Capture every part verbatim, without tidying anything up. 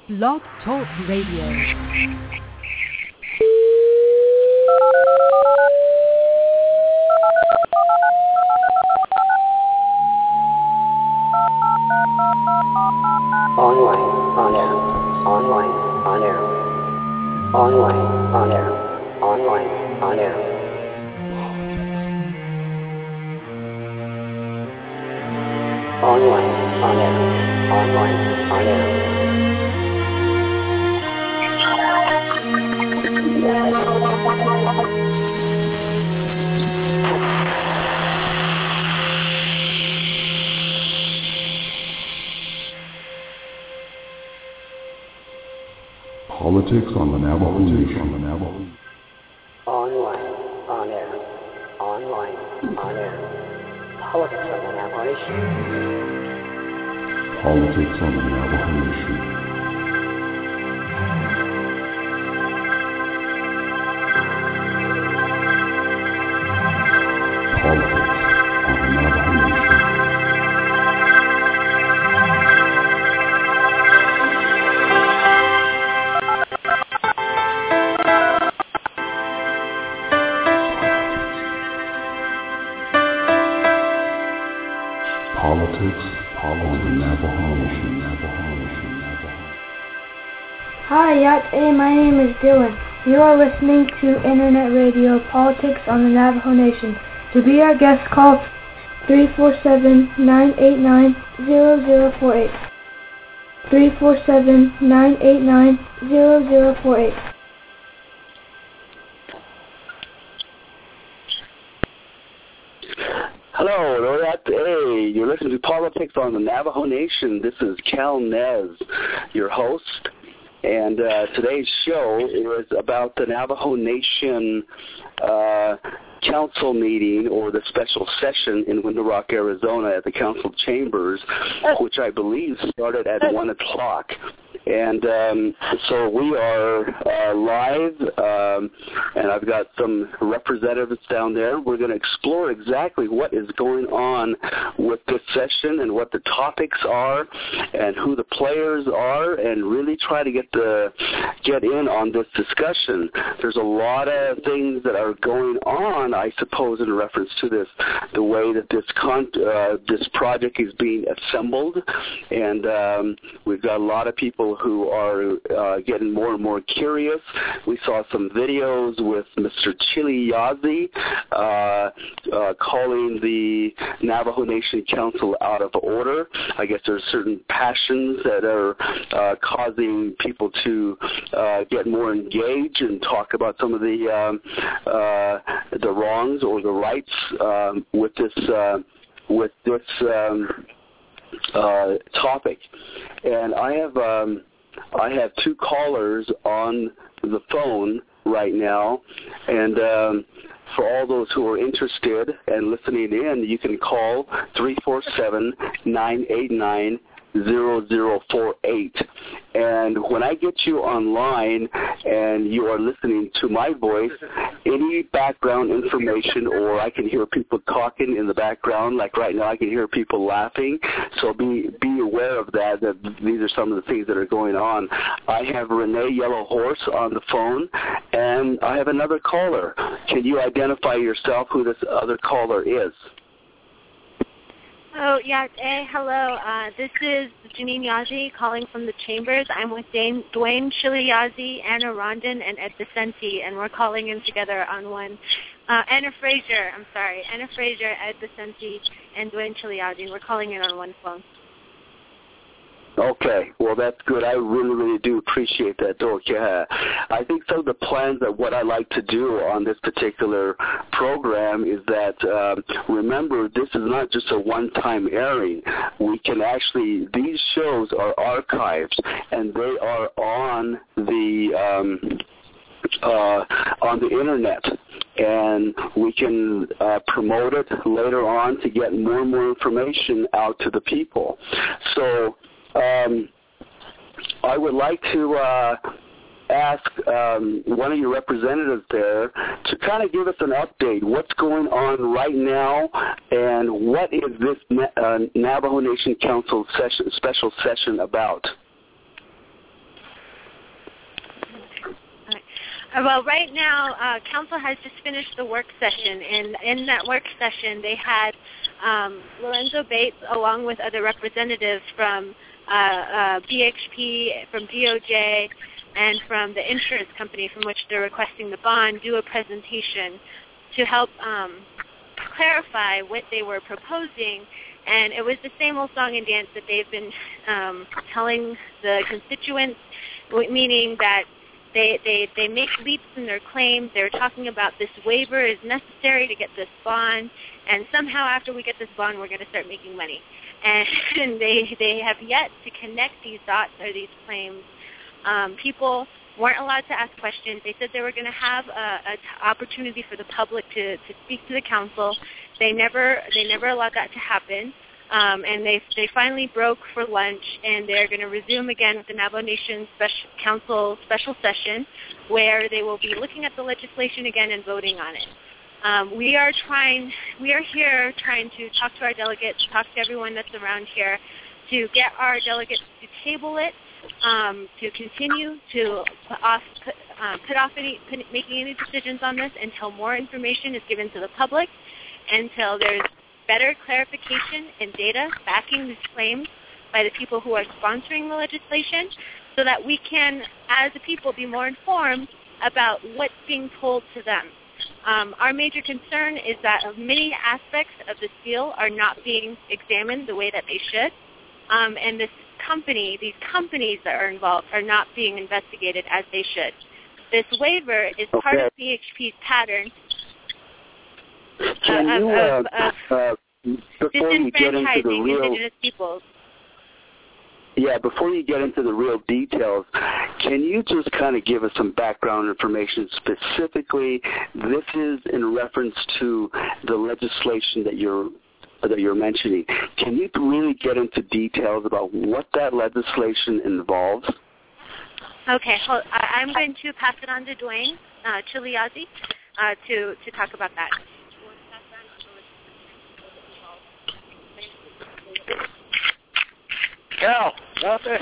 Blog Talk Radio. Online, on air, online, on air, online, on air, online, on air. Online, on air, online, on air. Politics on the Navajo Nation. On the Navajo. Online, on air, online, on air. Politics on the Navajo Nation. Politics on the Navajo Nation. Politics on the Navajo Nation. Hi, Yacht A, my name is Dylan. You are listening to Internet Radio Politics on the Navajo Nation. To be our guest, call three four seven, nine eight nine, zero zero four eight. three four seven, nine eight nine, zero zero four eight. Hello, Yacht A. You're listening to Politics on the Navajo Nation. This is Cal Nez, your host. And uh, today's show is about the Navajo Nation uh, council meeting, or the special session in Window Rock, Arizona at the council chambers, which I believe started at one o'clock. And um, so we are uh, live, um, and I've got some representatives down there. We're going to explore exactly what is going on with this session and what the topics are and who the players are, and really try to get the get in on this discussion. There's a lot of things that are going on, I suppose, in reference to this, the way that this con- uh, this project is being assembled, and um, we've got a lot of people who are uh, getting more and more curious. We saw some videos with Mister Chili Yazzie uh, uh, calling the Navajo Nation Council out of order. I guess there's certain passions that are uh, causing people to uh, get more engaged and talk about some of the um, uh, the wrongs or the rights um, with this uh, with this um, uh, topic. And I have um, I have two callers on the phone right now, and um, for all those who are interested and listening in, you can call three four seven, nine eight nine, zero zero four eight. And when I get you online and you are listening to my voice, any background information, or I can hear people talking in the background, like right now I can hear people laughing, so be be aware of that, that these are some of the things that are going on. I have Renee Yellow Horse on the phone, and I have another caller. Can you identify yourself, who this other caller is? Oh, yeah, hey, hello. Uh, this is Janine Yazzie calling from the Chambers. I'm with Dane, Dwayne Chili Yazzie, Anna Rondon, and Ed Vicente, and we're calling in together on one. Uh, Anna Frazier, I'm sorry. Anna Frazier, Ed Vicente, and Dwayne Chili Yazzie. We're calling in on one phone. Okay, well, that's good. I really, really do appreciate that, Dork. Yeah. I think some of the plans that what I like to do on this particular program is that, um, remember, this is not just a one-time airing. We can actually, these shows are archived, and they are on the um, uh, on the Internet. And we can uh, promote it later on to get more and more information out to the people. So Um, I would like to uh, ask um, one of your representatives there to kind of give us an update. What's going on right now, and what is this uh, Navajo Nation Council session, special session about? Well, right now, uh, Council has just finished the work session, and in that work session, they had um, Lorenzo Bates, along with other representatives from uh, uh, B H P, from D O J, and from the insurance company from which they're requesting the bond, do a presentation to help um, clarify what they were proposing. And it was the same old song and dance that they've been um, telling the constituents, meaning that They, they they make leaps in their claims. They're talking about this waiver is necessary to get this bond, and somehow after we get this bond, we're going to start making money. And, and they they have yet to connect these dots or these claims. Um, people weren't allowed to ask questions. They said they were going to have a, a t- opportunity for the public to, to speak to the council. They never they never allowed that to happen. Um, and they they finally broke for lunch, and they're going to resume again with the Navajo Nation Special Council special session, where they will be looking at the legislation again and voting on it. Um, we are trying, we are here trying to talk to our delegates, talk to everyone that's around here, to get our delegates to table it, um, to continue to put off put, uh, put off any put, making any decisions on this until more information is given to the public, until there's better clarification and data backing these claims by the people who are sponsoring the legislation, so that we can, as a people, be more informed about what's being told to them. Um, our major concern is that many aspects of this deal are not being examined the way that they should, um, and this company, these companies that are involved, are not being investigated as they should. This waiver is part Okay. of B H P's pattern Can uh, you, of, uh, of, uh, of before you get into the disenfranchising real, indigenous peoples. yeah, before you get into the real details, can you just kind of give us some background information specifically? This is in reference to the legislation that you're that you're mentioning. Can you really get into details about what that legislation involves? Okay, hold, I, I'm going to pass it on to Dwayne uh, Chiliazzi uh, to to talk about that. Cal, yate.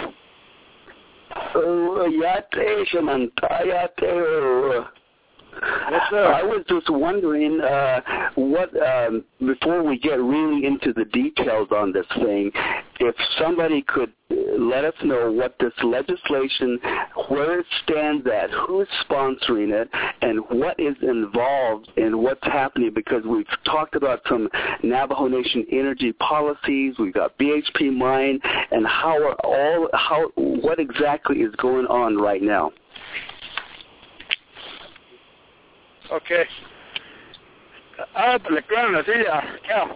Uh, yate, Shamanta, yate. Yes, sir. I was just wondering uh, what, um, before we get really into the details on this thing, if somebody could let us know what this legislation, where it stands at, who's sponsoring it, and what is involved in what's happening, because we've talked about some Navajo Nation energy policies, we've got B H P Mine, and how are all, how, what exactly is going on right now? Okay. Ah, the ground is here, Cal.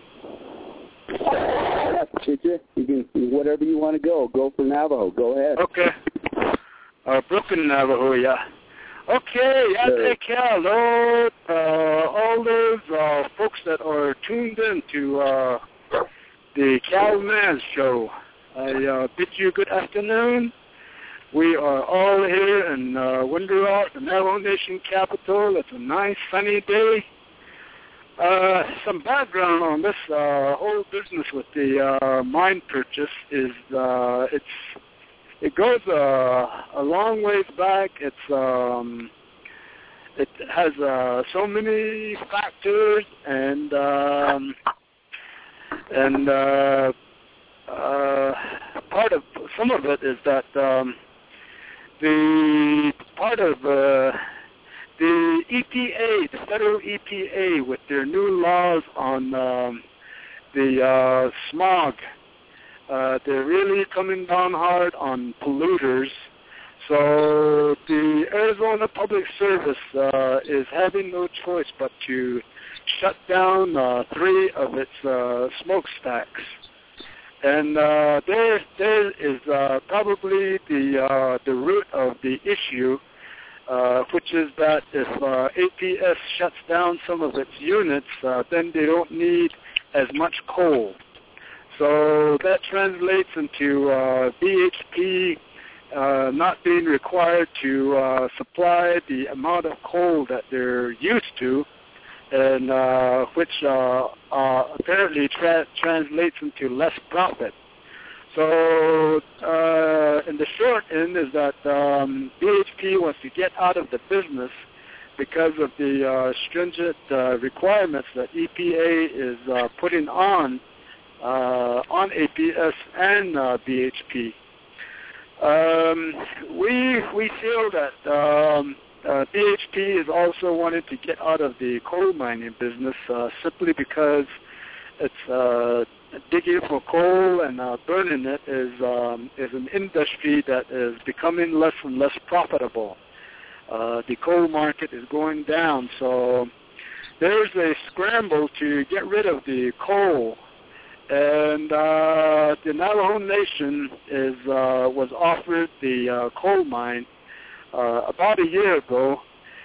You can, whatever you want to go, go for Navajo. Go ahead. Okay. Uh, broken Navajo, yeah. Okay, yate, Cal. Lord, uh, all those uh, folks that are tuned in to uh, the Cal Nez show, I uh, bid you good afternoon. We are all here in uh, Window, the Navajo Nation capital. It's a nice sunny day. Uh, some background on this uh, whole business with the uh, mine purchase is uh, it's it goes uh, a long ways back. It's um, it has uh, so many factors, and um, and uh, uh, part of some of it is that. Um, The part of uh, the E P A, the federal E P A, with their new laws on um, the uh, smog, uh, they're really coming down hard on polluters. So the Arizona Public Service uh, is having no choice but to shut down uh, three of its uh, smokestacks. And uh, there, there is uh, probably the uh, the root of the issue, uh, which is that if uh, A P S shuts down some of its units, uh, then they don't need as much coal. So that translates into uh, B H P uh, not being required to uh, supply the amount of coal that they're used to, and uh, which uh, uh, apparently tra- translates into less profit. So uh, in the short end is that um, B H P wants to get out of the business because of the uh, stringent uh, requirements that E P A is uh, putting on uh, on A P S and uh, B H P. Um, we we feel that um, uh, B H P is also wanting to get out of the coal mining business uh, simply because it's uh, digging for coal and uh, burning it is um, is an industry that is becoming less and less profitable. Uh, the coal market is going down, so there's a scramble to get rid of the coal. And uh, the Navajo Nation is uh, was offered the uh, coal mine uh, about a year ago,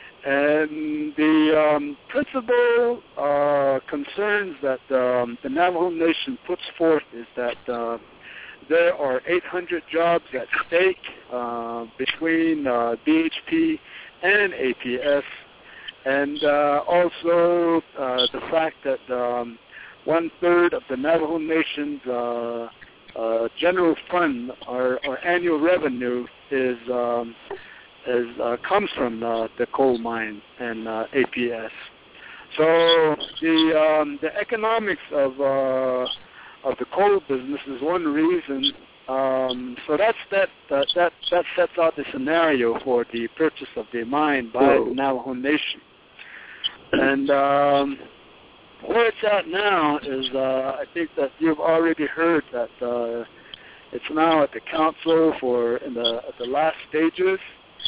and the um, principal uh, concerns that um, the Navajo Nation puts forth is that uh, there are eight hundred jobs at stake uh, between uh, B H P and A P S, and uh, also uh, the fact that um, one-third of the Navajo Nation's uh, uh, general fund, or, or annual revenue, is um, is uh, comes from uh, the coal mine and uh, A P S. So the um, the economics of uh, of the coal business is one reason. Um, so that's that uh, that that sets out the scenario for the purchase of the mine by the Navajo Nation. And um, where it's at now is, uh, I think that you've already heard that uh, it's now at the council for in the at the last stages,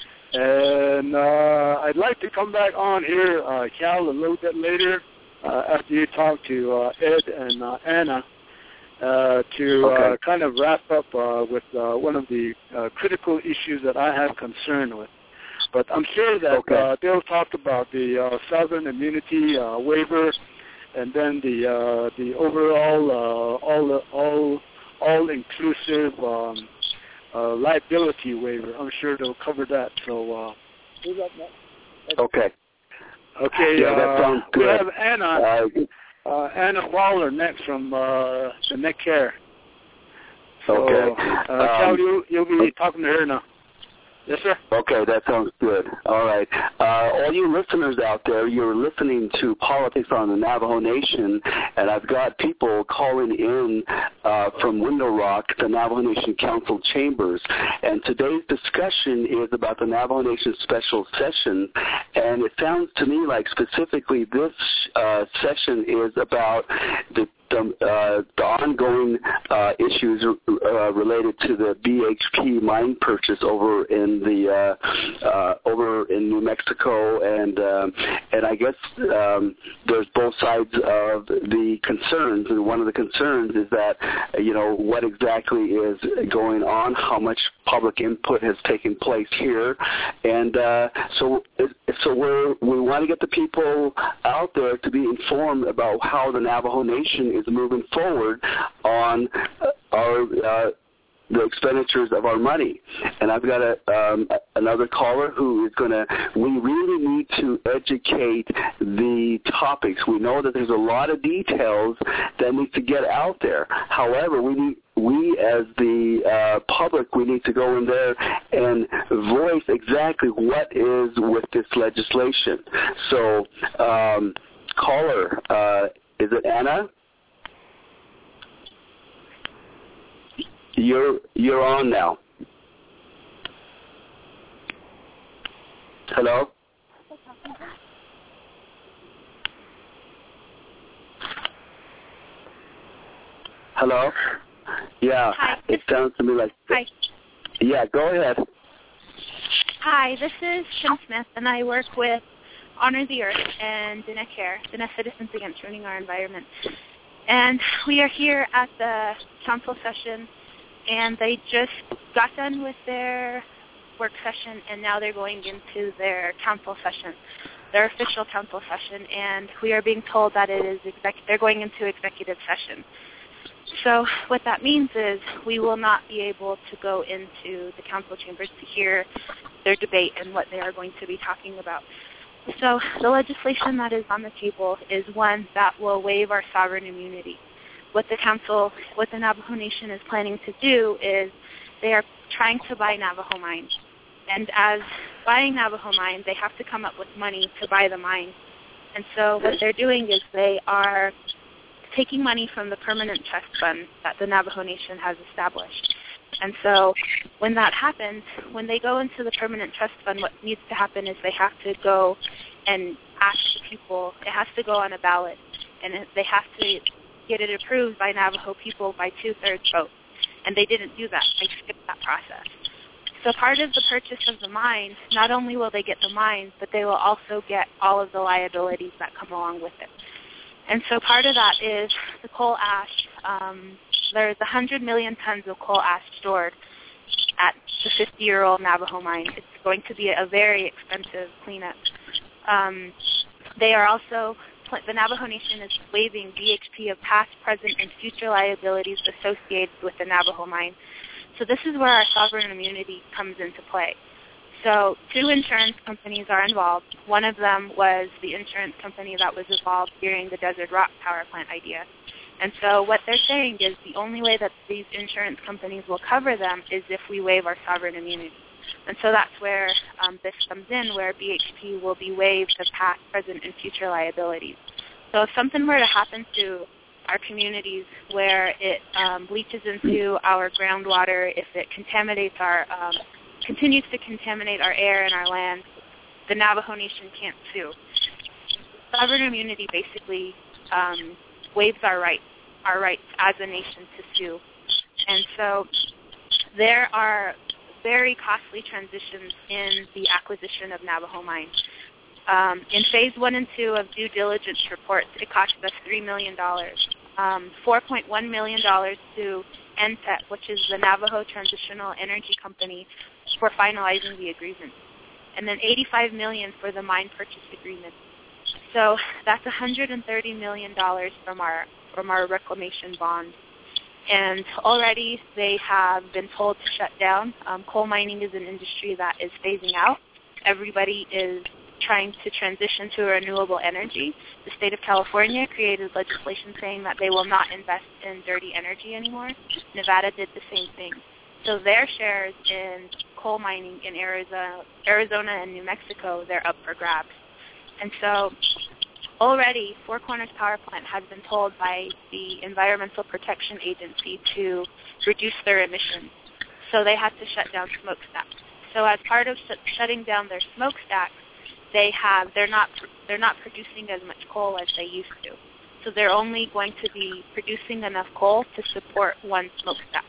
and uh, I'd like to come back on here, uh, Cal, a little bit later uh, after you talk to uh, Ed and uh, Anna uh, to okay. uh, kind of wrap up uh, with uh, one of the uh, critical issues that I have concern with. But I'm sure that okay. uh, they'll talk about the uh, sovereign immunity uh, waiver, and then the uh, the overall uh, all all all inclusive um, uh, liability waiver. I'm sure they'll cover that. So uh, who's up next? Okay. Okay. Yeah, that uh, sounds we good. have Anna Uh, uh, Anna Fowler next from uh, the Neck Care. So, Okay. Uh, Cal, Um, you you'll be talking to her now. Yes, sir. Okay, that sounds good. All right. Uh, all you listeners out there, you're listening to Politics on the Navajo Nation, and I've got people calling in uh, from Window Rock, the Navajo Nation Council chambers. And today's discussion is about the Navajo Nation special session, and it sounds to me like specifically this uh, session is about the The, uh, the ongoing uh, issues uh, related to the B H P mine purchase over in the uh, uh, over in New Mexico, and um, and I guess um, there's both sides of the concerns, and one of the concerns is that you know what exactly is going on, how much public input has taken place here, and uh, so so we're, we want to get the people out there to be informed about how the Navajo Nation is moving forward on our uh, the expenditures of our money. And I've got a, um, another caller who is going to, we really need to educate the topics. We know that there's a lot of details that need to get out there. However, we need, we as the uh, public, we need to go in there and voice exactly what is with this legislation. So, um, caller, uh, is it Anna? You're you're on now. Hello? Hello? Yeah. Hi. It sounds to me like... Hi. Yeah, go ahead. Hi, this is Kim Smith, and I work with Honor the Earth and Diné Care, Diné Citizens Against Ruining Our Environment. And we are here at the council session, and they just got done with their work session, and now they're going into their council session, their official council session, and we are being told that it is exec- they're going into executive session. So what that means is we will not be able to go into the council chambers to hear their debate and what they are going to be talking about. So the legislation that is on the table is one that will waive our sovereign immunity. what the council, what the Navajo Nation is planning to do is they are trying to buy Navajo mines. And as buying Navajo mines, they have to come up with money to buy the mines. And so what they're doing is they are taking money from the permanent trust fund that the Navajo Nation has established. And so when that happens, when they go into the permanent trust fund, what needs to happen is they have to go and ask the people, it has to go on a ballot, and they have to get it approved by Navajo people by two-thirds vote. And they didn't do that. They skipped that process. So part of the purchase of the mine, not only will they get the mines, but they will also get all of the liabilities that come along with it. And so part of that is the coal ash. Um, there's one hundred million tons of coal ash stored at the fifty-year-old Navajo mine. It's going to be a very expensive cleanup. Um, they are also, the Navajo Nation is waiving B H P of past, present, and future liabilities associated with the Navajo mine. So this is where our sovereign immunity comes into play. So two insurance companies are involved. One of them was the insurance company that was involved during the Desert Rock power plant idea. And so what they're saying is the only way that these insurance companies will cover them is if we waive our sovereign immunity. And so that's where um, this comes in, where B H P will be waived of past, present, and future liabilities. So if something were to happen to our communities where it um, leaches into our groundwater, if it contaminates our, um, continues to contaminate our air and our land, the Navajo Nation can't sue. Sovereign immunity basically um, waives our rights, our rights as a nation to sue. And so there are very costly transitions in the acquisition of Navajo mines. Um, in phase one and two of due diligence reports, it cost us three million dollars. Um, four point one million dollars to N T E C, which is the Navajo Transitional Energy Company, for finalizing the agreement. And then eighty-five million dollars for the mine purchase agreement. So that's one hundred thirty million dollars from our from our reclamation bond. And already they have been told to shut down. Um, coal mining is an industry that is phasing out. Everybody is trying to transition to renewable energy. The state of California created legislation saying that they will not invest in dirty energy anymore. Nevada did the same thing. So their shares in coal mining in Arizona, Arizona and New Mexico, they're up for grabs. And so already Four Corners Power Plant has been told by the Environmental Protection Agency to reduce their emissions. So they had to shut down smokestacks. So as part of sh- shutting down their smokestacks, they have they're not they're not producing as much coal as they used to. So they're only going to be producing enough coal to support one smokestack.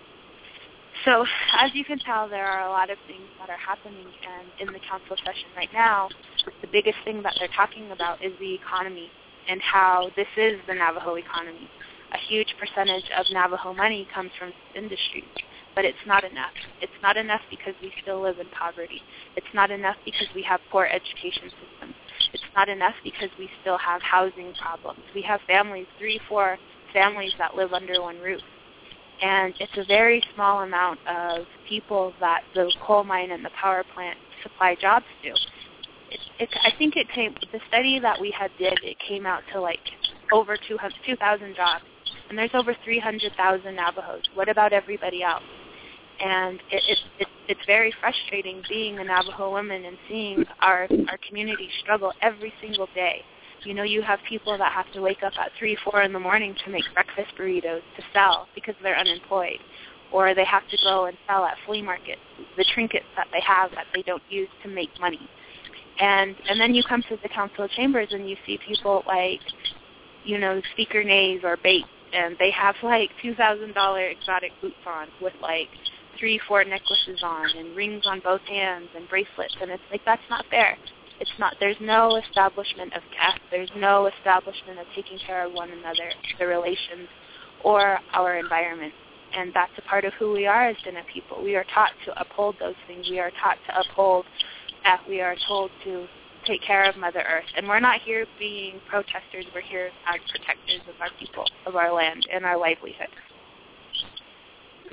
So as you can tell, there are a lot of things that are happening, and in the council session right now, the biggest thing that they're talking about is the economy and how this is the Navajo economy. A huge percentage of Navajo money comes from industry. But it's not enough. It's not enough because we still live in poverty. It's not enough because we have poor education systems. It's not enough because we still have housing problems. We have families, three, four families that live under one roof. And it's a very small amount of people that the coal mine and the power plant supply jobs to. It, it, I think it came, the study that we had did, it came out to like over two thousand jobs. And there's over three hundred thousand Navajos. What about everybody else? And it, it, it, it's very frustrating being a Navajo woman and seeing our, our community struggle every single day. You know, you have people that have to wake up at three, four in the morning to make breakfast burritos to sell because they're unemployed. Or they have to go and sell at flea markets, the trinkets that they have that they don't use to make money. And and then you come to the council chambers and you see people like, you know, Speaker Nays or Bates, and they have like two thousand dollars exotic boots on with like three, four necklaces on and rings on both hands and bracelets. And it's like, that's not fair. It's not, there's no establishment of caste. There's no establishment of taking care of one another, the relations, or our environment. And that's a part of who we are as Dene people. We are taught to uphold those things. We are taught to uphold that. We are told to take care of Mother Earth. And we're not here being protesters. We're here as protectors of our people, of our land, and our livelihood.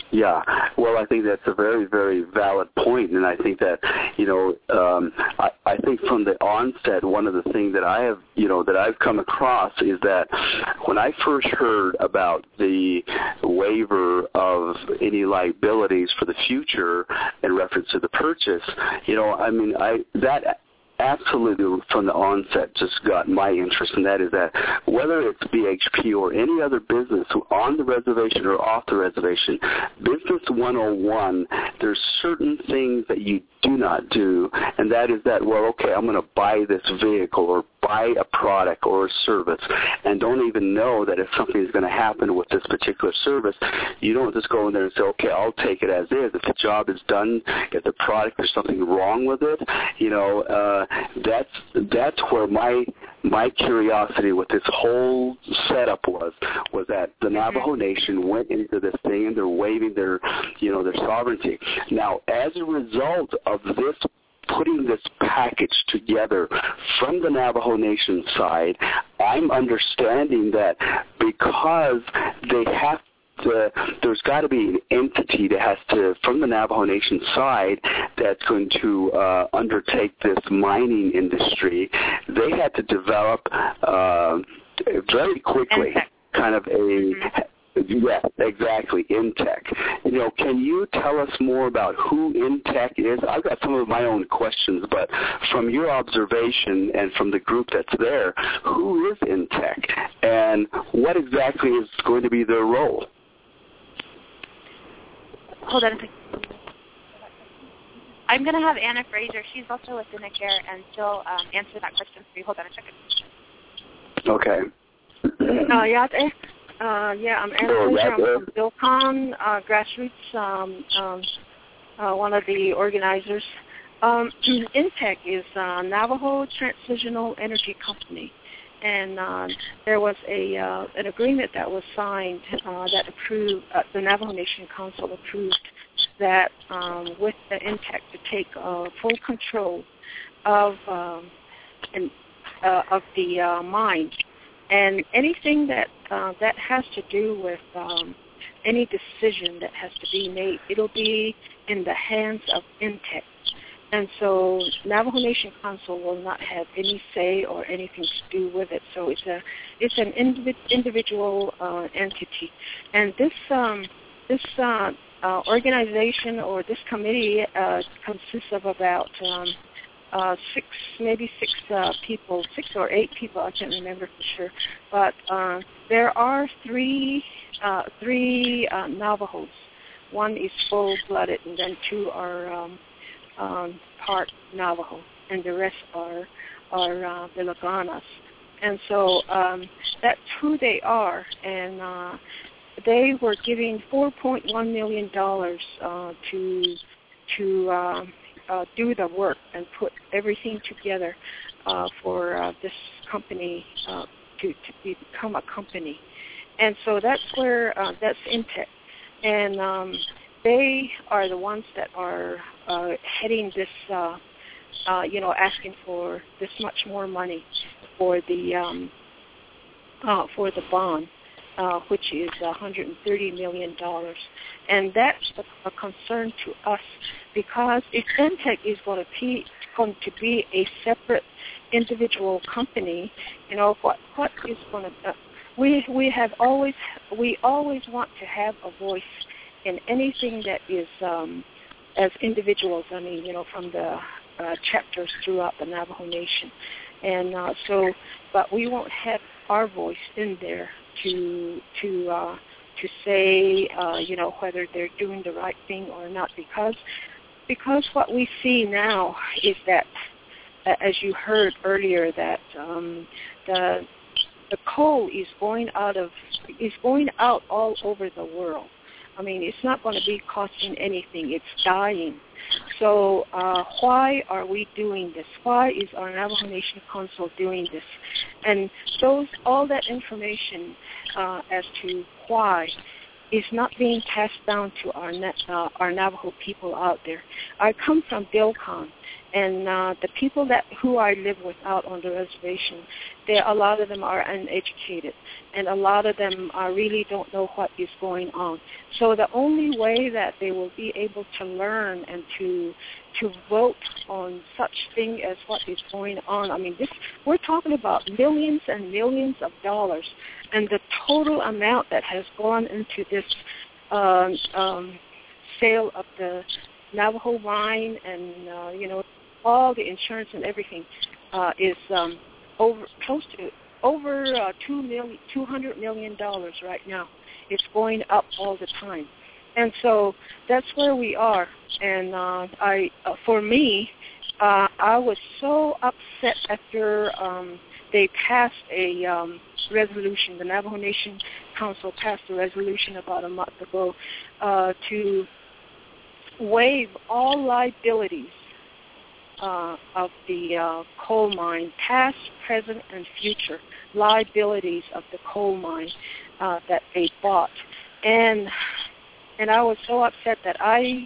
Yeah, well, I think that's a very, very valid point, and I think that, you know, um, I, I think from the onset, one of the things that I have, you know, that I've come across is that when I first heard about the waiver of any liabilities for the future in reference to the purchase, you know, I mean, I that absolutely from the onset just got my interest, and that is that whether it's B H P or any other business on the reservation or off the reservation, Business one oh one, there's certain things that you do not do, and that is that, well, okay, I'm going to buy this vehicle or buy a product or a service and don't even know that if something is going to happen with this particular service, you don't just go in there and say, okay, I'll take it as is. If the job is done, if the product, there's something wrong with it, you know, uh, that's that's where my my curiosity with this whole setup was, was that the Navajo Nation went into this thing and they're waiving their, you know, their sovereignty. Now, as a result of this, putting this package together from the Navajo Nation side, I'm understanding that because they have to, there's got to be an entity that has to, from the Navajo Nation side, that's going to uh, undertake this mining industry. They had to develop uh, very quickly kind of a... Mm-hmm. Yeah, exactly, Intech. You know, can you tell us more about who Intech is? I've got some of my own questions, but from your observation and from the group that's there, who is Intech, and what exactly is going to be their role? Hold on a second. I'm going to have Anna Fraser. She's also with the N I C A R, and she'll um, answer that question for you. Hold on a second. Okay. Uh, yeah, Uh, yeah, I'm Anna Fraser. I'm from BillCon, uh, grassroots, um, um, uh, one of the organizers. Um, Intech is uh, Navajo Transitional Energy Company, and uh, there was a uh, an agreement that was signed uh, that approved, uh, the Navajo Nation Council approved that um, with the Intech to take uh, full control of um, and, uh, of the uh, mine. And anything that uh, that has to do with um, any decision that has to be made, it'll be in the hands of Intech. And so Navajo Nation Council will not have any say or anything to do with it. So it's a it's an individ- individual uh, entity. And this um, this uh, uh, organization or this committee uh, consists of about um, Uh, six, maybe six uh, people, six or eight people, I can't remember for sure. But uh, there are three, uh, three uh, Navajos. One is full-blooded, and then two are um, um, part Navajo, and the rest are are uh, the Laganas. And so um, that's who they are, and uh, they were giving four point one million dollars uh, to to. Um, Uh, do the work and put everything together uh, for uh, this company uh, to, to become a company. And so that's where, uh, that's Intech. And um, they are the ones that are uh, heading this, uh, uh, you know, asking for this much more money for the, um, uh, for the bond. Uh, which is one hundred thirty million dollars. And that's a, a concern to us because if Intech is going to be, going to be a separate individual company, you know, what what is going to, uh, we we have always, we always want to have a voice in anything that is, um, as individuals, I mean, you know, from the uh, chapters throughout the Navajo Nation. And uh, so, but we won't have our voice in there to to uh, to say, uh, you know, whether they're doing the right thing or not, because because what we see now is that, uh, as you heard earlier, that um, the the coal is going out of is going out all over the world. I mean, it's not going to be costing anything. It's dying. So uh, why are we doing this? Why is our Navajo Nation Council doing this? And those all that information uh, as to why is not being passed down to our uh, our Navajo people out there. I come from BillCon, And uh, the people that who I live with out on the reservation, they, a lot of them are uneducated, and a lot of them uh, really don't know what is going on. So the only way that they will be able to learn and to to vote on such thing as what is going on, I mean, this we're talking about millions and millions of dollars, and the total amount that has gone into this um, um, sale of the Navajo wine and, uh, you know, all the insurance and everything uh, is um, over close to over uh, two million, two hundred million dollars right now. It's going up all the time, and so that's where we are. And uh, I, uh, for me, uh, I was so upset after um, they passed a um, resolution. The Navajo Nation Council passed a resolution about a month ago uh, to waive all liabilities uh, of the uh, coal mine, past, present, and future liabilities of the coal mine uh, that they bought. And and I was so upset that I,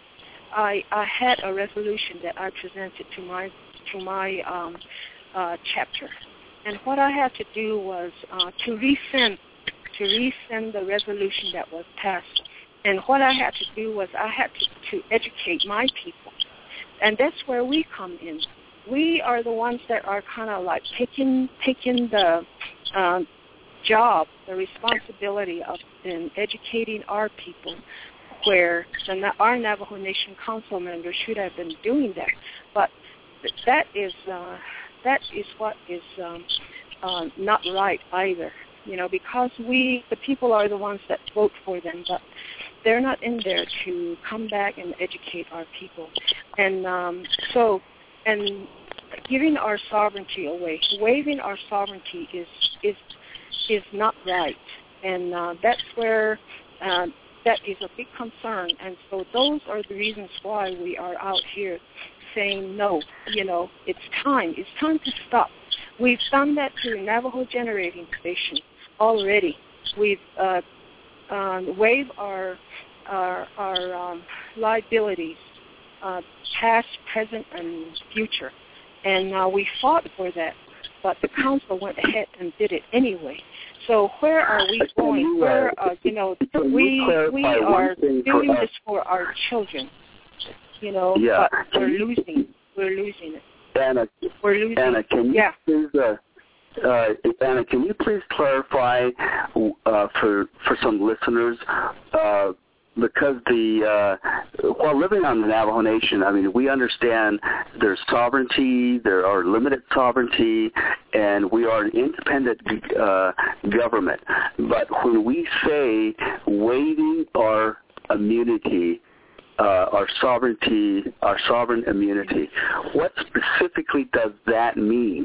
I I had a resolution that I presented to my to my um, uh, chapter. And what I had to do was uh, to resend to resend the resolution that was passed. And what I had to do was I had to, to educate my people. And that's where we come in. We are the ones that are kind of like taking taking the um, job, the responsibility of in educating our people, where the, our Navajo Nation Council members should have been doing that. But that is uh, that is what is um, uh, not right either. You know, because we, the people, are the ones that vote for them, but they're not in there to come back and educate our people. And um, so, and giving our sovereignty away, waiving our sovereignty is is is not right. And uh, that's where uh, that is a big concern. And so those are the reasons why we are out here saying no. You know, it's time. It's time to stop. We've done that to the Navajo Generating Station already. We've uh, um, waived our our, our um, liabilities, uh, past, present, and future, and uh, we fought for that. But the council went ahead and did it anyway. So where are we going? Where, uh, you know, we we are doing this for our children. You know, yeah. but we're losing. We're losing it. Anna, we're losing. Anna, can you yeah. please, uh, uh, Anna, can you please clarify uh, for for some listeners? Uh, Because the uh, while living on the Navajo Nation, I mean, we understand there's sovereignty, there are limited sovereignty, and we are an independent uh, government. But when we say waiving our immunity, uh, our sovereignty, our sovereign immunity, what specifically does that mean?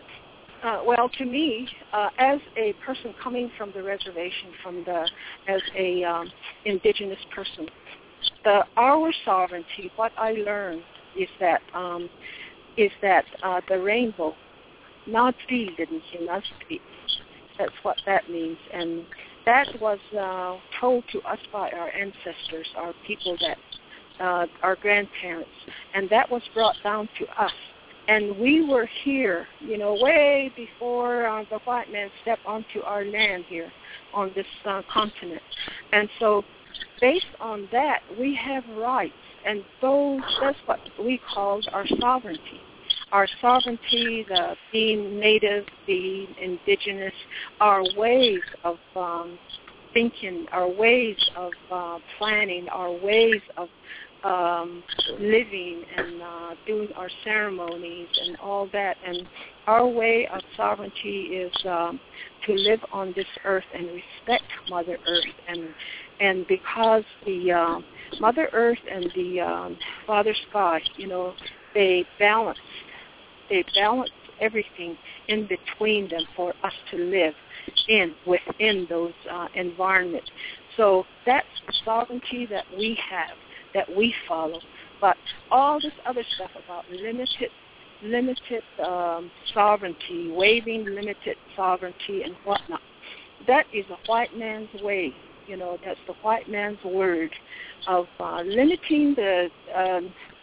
Uh, well, to me, uh, as a person coming from the reservation, from the as a um, indigenous person, the our sovereignty. What I learned is that um, is that uh, the rainbow, not didn't speak. That's what that means, and that was uh, told to us by our ancestors, our people that uh, our grandparents, and that was brought down to us. And we were here, you know, way before uh, the white man stepped onto our land here on this uh, continent. And so based on that, we have rights. And those, that's what we call our sovereignty. Our sovereignty, the being native, being indigenous, our ways of um, thinking, our ways of uh, planning, our ways of Um, living and uh, doing our ceremonies and all that. And our way of sovereignty is um, to live on this earth and respect Mother Earth. And and because the uh, Mother Earth and the um, Father Sky, you know, they balance, they balance everything in between them for us to live in, within those uh, environments. So that's the sovereignty that we have, that we follow. But all this other stuff about limited limited um, sovereignty, waiving limited sovereignty and whatnot, that is a white man's way. You know, that's the white man's word of uh, limiting the um,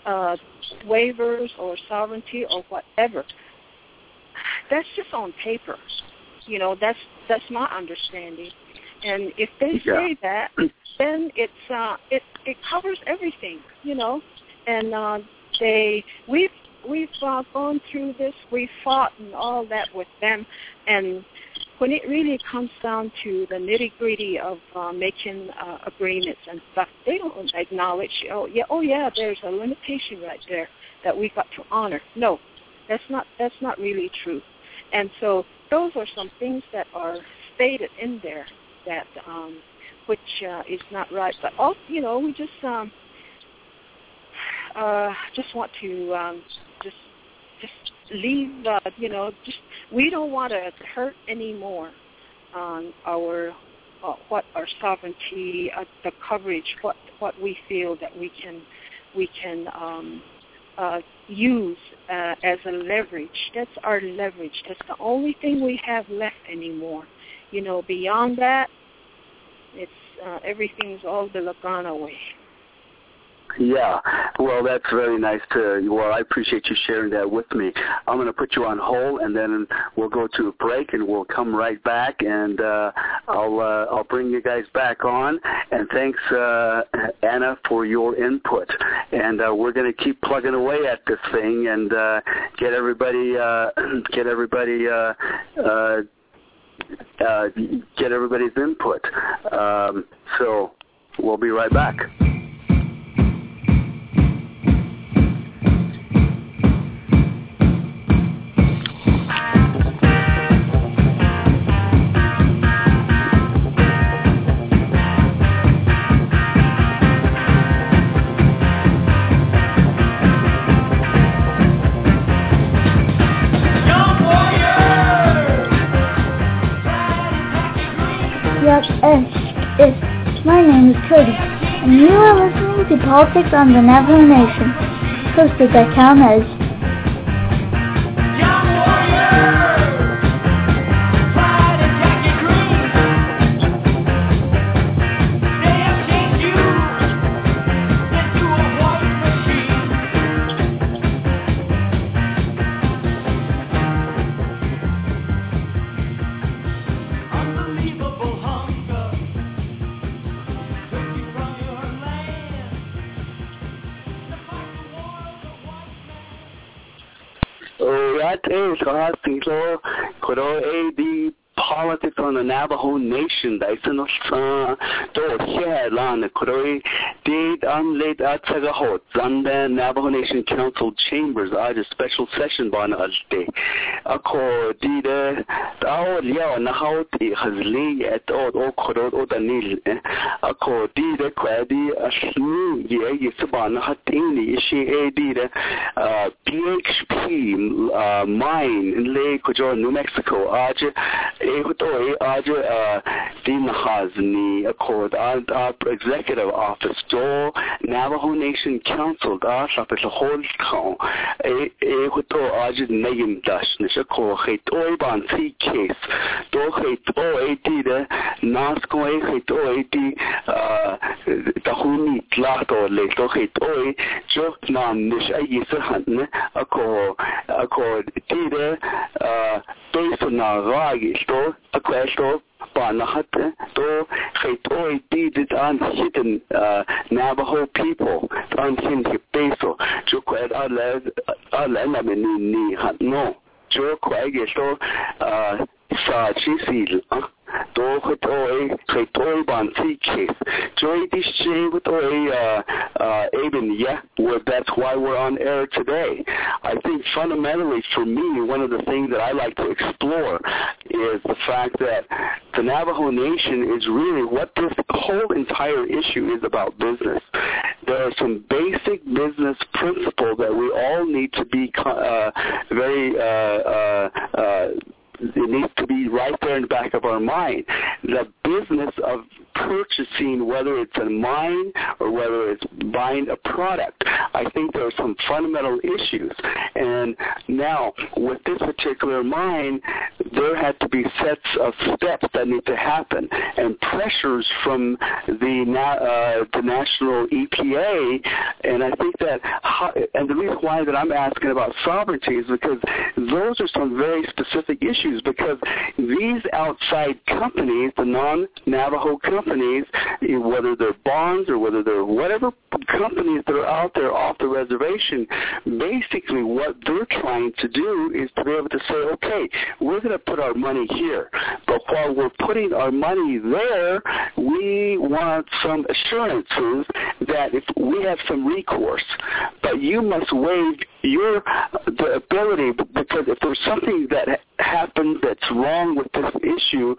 uh, waivers or sovereignty or whatever. That's just on paper. You know, that's that's my understanding. And if they yeah. say that, then it's uh, it it covers everything. You know, and uh, they we've we've uh, gone through this. We fought and all that with them, and when it really comes down to the nitty-gritty of uh, making uh, agreements and stuff, they don't acknowledge, oh yeah, oh yeah, there's a limitation right there that we got to honor. No, that's not that's not really true. And so those are some things that are stated in there that um, which uh, is not right. But also, you know, we just um, uh, just want to um, just just leave, uh, you know, just we don't want to hurt anymore on our uh, what our sovereignty, uh, the coverage, what what we feel that we can we can um, uh, use uh, as a leverage. That's our leverage. That's the only thing we have left anymore. You know, beyond that, it's uh, everything's all the Lagana way. Yeah, well, that's very nice to, well, I appreciate you sharing that with me. I'm going to put you on hold, and then we'll go to a break, and we'll come right back, and uh, I'll uh, I'll bring you guys back on. And thanks, uh, Anna, for your input. And uh, we're going to keep plugging away at this thing and uh, get everybody uh, get everybody uh, uh, uh, get everybody's input. Um, so we'll be right back. It's, my name is Cody, and you are listening to Politics on the Navajo Nation, hosted by Cal Nez. Politics on the Navajo Nation. Daisen sa do here lan koroi did on late at Tagahot and the Navajo Nation Council Chambers at a special session ban alte. Ako did our leo na how the hasli at all or korod or danil. Ako did a quadi a snu ye yisaban hatini she a did uh P H P uh mine in Lake Cojo, New Mexico. Aj Ehutoy Aja Dean Hazni Accord our executive office do Navajo Nation Council gosh up at the whole town Ehuto Aja Nagin Dash Nishako Hetoy Ban T case do Hetoy the Nasco Hetoy the Tahuni Tlato Leto Hetoy Jo Nam Nish Ayisa Accord Accord Tida Toysona Ragi store a question Banahat to Hetoy did on hidden Navajo people on him peso to quite a lad a lemon hat no Joe Quagisto uh Sa Chisil do Hetoy Hetoy Banti case Joy this J with uh uh Aben yeah well that's why we're on air today. I think fundamentally for me one of the things that I like to explore is the fact that the Navajo Nation is really what this whole entire issue is about business. There are some basic business principles that we all need to be uh, very uh, uh, uh, it needs to be right there in the back of our mind. The business of purchase purchasing, whether it's a mine or whether it's buying a product. I think there are some fundamental issues. And now, with this particular mine, there had to be sets of steps that need to happen and pressures from the uh, the national E P A. And I think that, and the reason why that I'm asking about sovereignty is because those are some very specific issues, because these outside companies, the non-Navajo companies, whether they're bonds or whether they're whatever companies that are out there off the reservation, basically what they're trying to do is to be able to say, okay, we're going to put our money here, but while we're putting our money there, we want some assurances that if we have some recourse, but you must waive your the ability, because if there's something that happens that's wrong with this issue,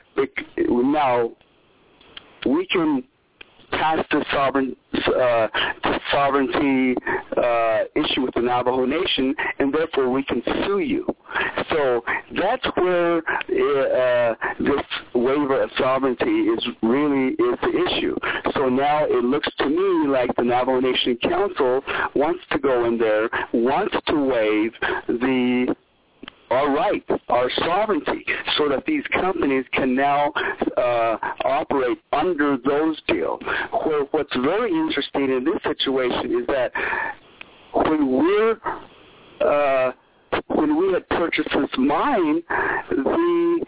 now we can pass the sovereign uh, the sovereignty uh, issue with the Navajo Nation, and therefore we can sue you. So that's where uh, this waiver of sovereignty is really is the issue. So now it looks to me like the Navajo Nation Council wants to go in there, wants to waive the our right, our sovereignty, so that these companies can now uh, operate under those deals. Where what's very interesting in this situation is that when we're uh, when we had purchased this mine, the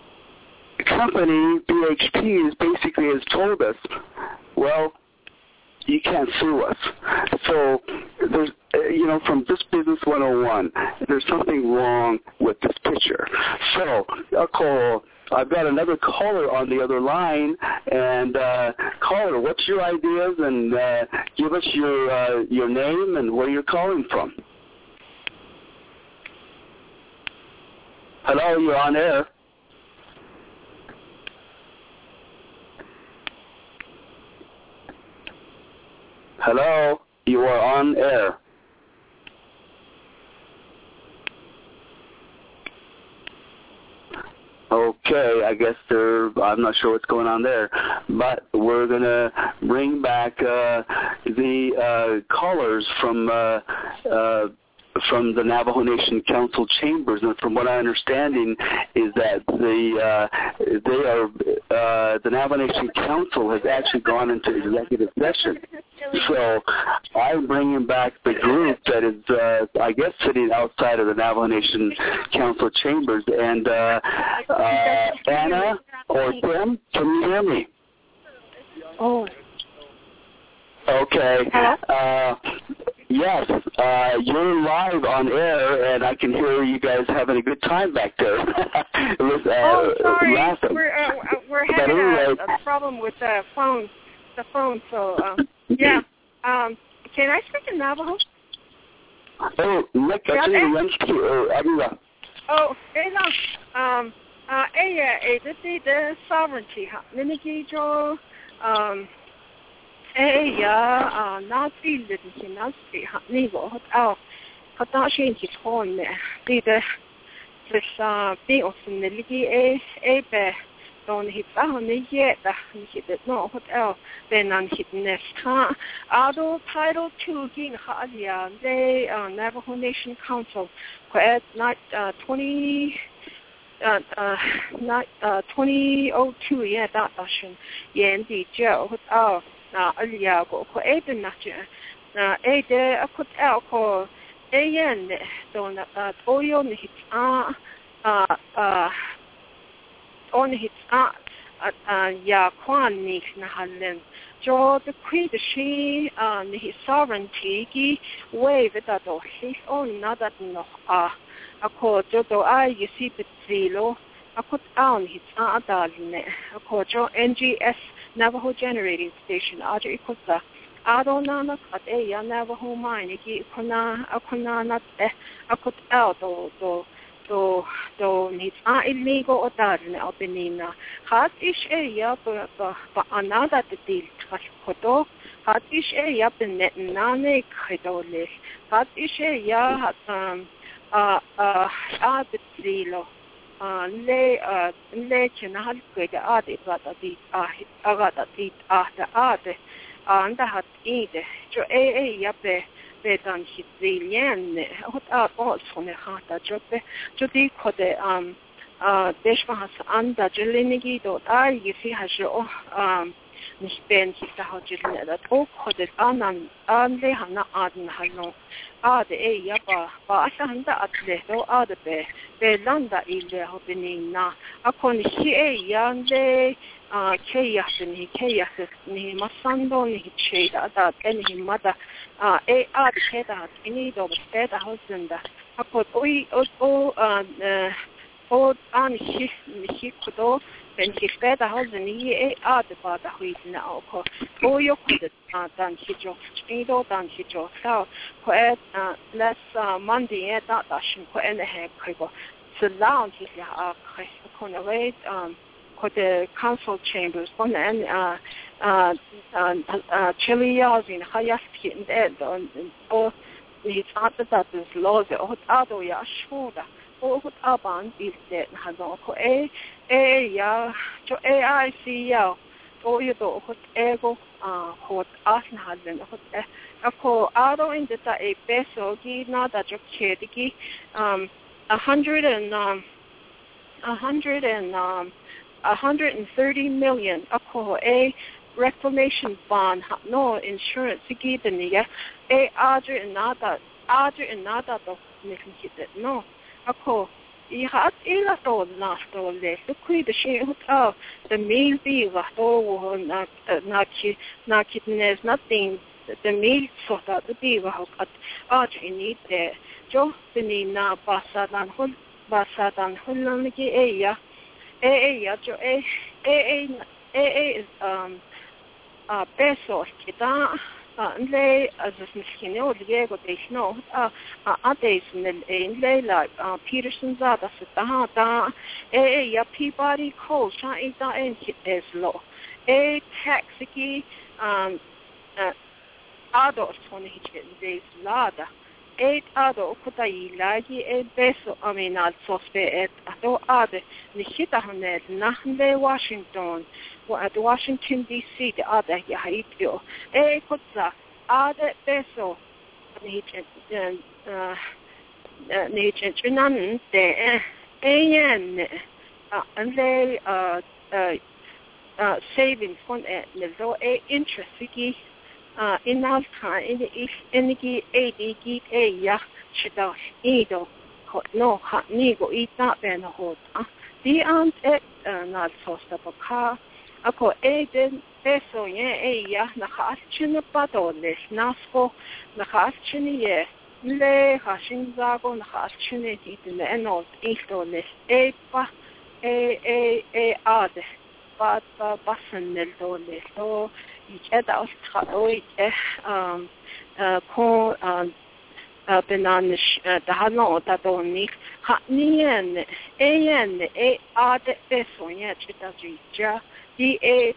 company B H P is basically has told us, well, you can't sue us. So there's, you know, from this Business one oh one, there's something wrong with this picture. So I'll call. I've got another caller on the other line, and uh, caller, what's your ideas? And uh, give us your uh, your name and where you're calling from. Hello, you're on air. Hello, you are on air. Okay, I guess they're, I'm not sure what's going on there, but we're going to bring back uh, the uh, callers from uh, uh, from the Navajo Nation Council chambers, and from what I'm understanding is that the uh, they are uh, the Navajo Nation Council has actually gone into executive session. So I'm bringing back the group that is, uh, I guess, sitting outside of the Navajo Nation Council chambers. And uh, uh, Anna or Tim, can you hear me? Oh. Okay. Hello? Uh, yes, uh, you're live on air, and I can hear you guys having a good time back there. was, uh, oh, sorry. Laughing. We're uh, we're having a, a problem with the phone. The phone. So um, yeah. Um, can I speak in Navajo? Oh, look, yeah, actually, uh, Arriba. Oh, eh, no. Um, uh, eh, yeah, eh, this is the sovereignty. Ha, nini jo, um. Eh yeah, uh, Nazi little Nazi Nivo hot out. Hatashi is home there. Did this uh be of the Ligi A A bear don't hit on the yet he did not hot out, then on hit nest huh. Although title two King Hadia, they uh Navajo Nation Council quite not uh twenty uh uh not uh twenty oh two yeah that option yeah the Joe hot out. Na earlier go ko e den na je na e de akut el ko e yen don uh toyo ni hit a uh uh on hit a uh ya kwan ni na halen jo the queen the she uh ni sovereignty ki wave that do his own na that no uh ako jo do I you see the zero akut on hit a dal ne ako jo N G S Navajo Generating Station, Aja Ikosa, Adonana at a Navajo mine, Iki Kona, Akona, not Akut out, do, do, do, do, needs a illegal or darn albinina. Hat ish a yap, but another the deal, Koto, hat ish a yap in net nane kredole, hat ish a ya, um, uh, uh, abit zilo. uh, le uh, le china hal kwede ade gata di ah agata di ah da ade anda hat ide jo e e ya be be dan hitlien hot a os von der hata jo be jo di kode um uh deshvas anda jelenigi do ai gisi hasho um nicht ben sich da hat jelene da ok kode anan ande hana aden halno ade e ya ba ba asanda atle do ade be be landa ile hobinina akon hi e yande a keya ni keya ni masando ni cheda da eni mada a e ad keda ni do beta hosenda akot oi o o an hi hi kodo ben hi beta hoseni e ad bada huitna oko o yo kodo dan hi jo spido dan hi jo so ko et less monday e da da shin ko ene he ko so lounge hi ya ko na wait um for the council chambers one and uh uh uh Chilias in Hayaski and or the that is laws or other ya shoda or aban is that has also a a ya to a I C ya or you do hot ego uh hot asin has been hot a ko ado in the a peso gi na that your kid um a hundred and um a hundred and um one hundred thirty million ako a reclamation bond no insurance given ya a adre nada adre nada to making it no ako I hat ila to na to le so kui the she hotel the meal be wa to na na ki na kitnes nothing the meal so that the be wa at adre need the jo ni na basadan hol basadan holan ki e ya A A ya jo A A A A is um uh peso kita le as miskine o diego de snow uh ades in le like uh Peterson za da sta da A A ya Peabody Coal sha ita en is low a taxi um uh ados on hit days lada eight ado kutai lagi e beso aminal sospe et ato ade nishita hanet nahnde Washington wa at Washington D C de ade ya haitio e kutsa ade beso ni chen uh ni chen chinan de en ande uh uh savings fund et level e interest ki Uh, in our time, in the energy, a d a ya, shida, edo, no, hot nego, eat not ben a hot. The aunt et not so stop a car. A co aiden, peso, ye, a ya, na hashing a battle, less nasco, na hashing ye, le, hashing zago, na hashing it in the end of east or less, a pa, a, a, a, ade, but, uh, bassin, nil, less, so. Ich da aus Troi ähm äh ko äh benanisch da hat noch da doch nicht hat nie ein ein a ade peso jetzt da ja die e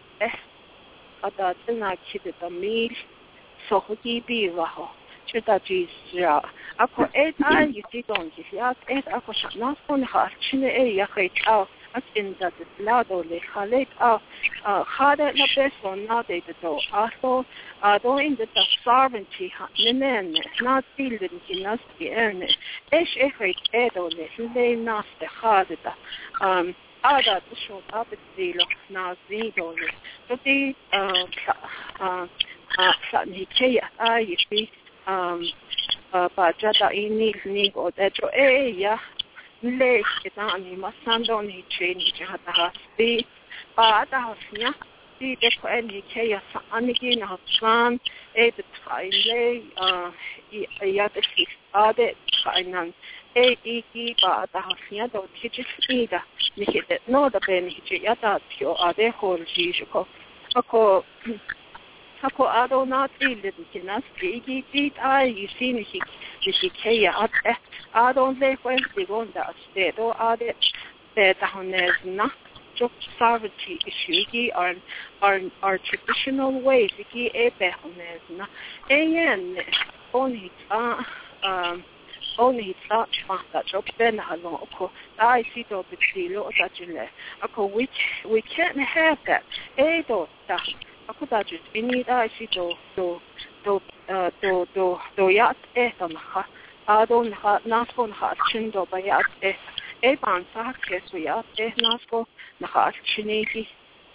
ada na kide da mil so gi bi wa ho chita ji ja ako e ta yi ti don ji ya e ako shna kon ha chine e ya khait au at in that lado le khalet au khada na peso na de to aso ado in the sovereignty ha nenen na tilden ki nas ki erne esh e khait e do le le nas de khada um ada to show up the dilo na zido le to ti uh uh uh ni ke ya ai fi um uh pa jata ini ni go de to e ya le kita ni masando ni change jata ha bi pa ta hosnya ti de ko ni ke ya sa anigi na san e de tsaile uh ya de fi ade finance e iki pa ta hosnya do ti ida ni ke no da ben hi ya ta tio ade hol ji ko ako ako ado na ti de kinas ki ti ai you see ni ki ni ke ya ade ado le fue seconda ste do ade de ta hones na jo sovereignty issue ki are are are traditional ways ki e be hones na en oni ah um only such that job then along I see to be low that you we we can't have that a do that aku that we need I see to to to uh to to to yat et on ha I don't have nasko ha chindo by yat et a ban sa kes we yat et nasko na ha chiniki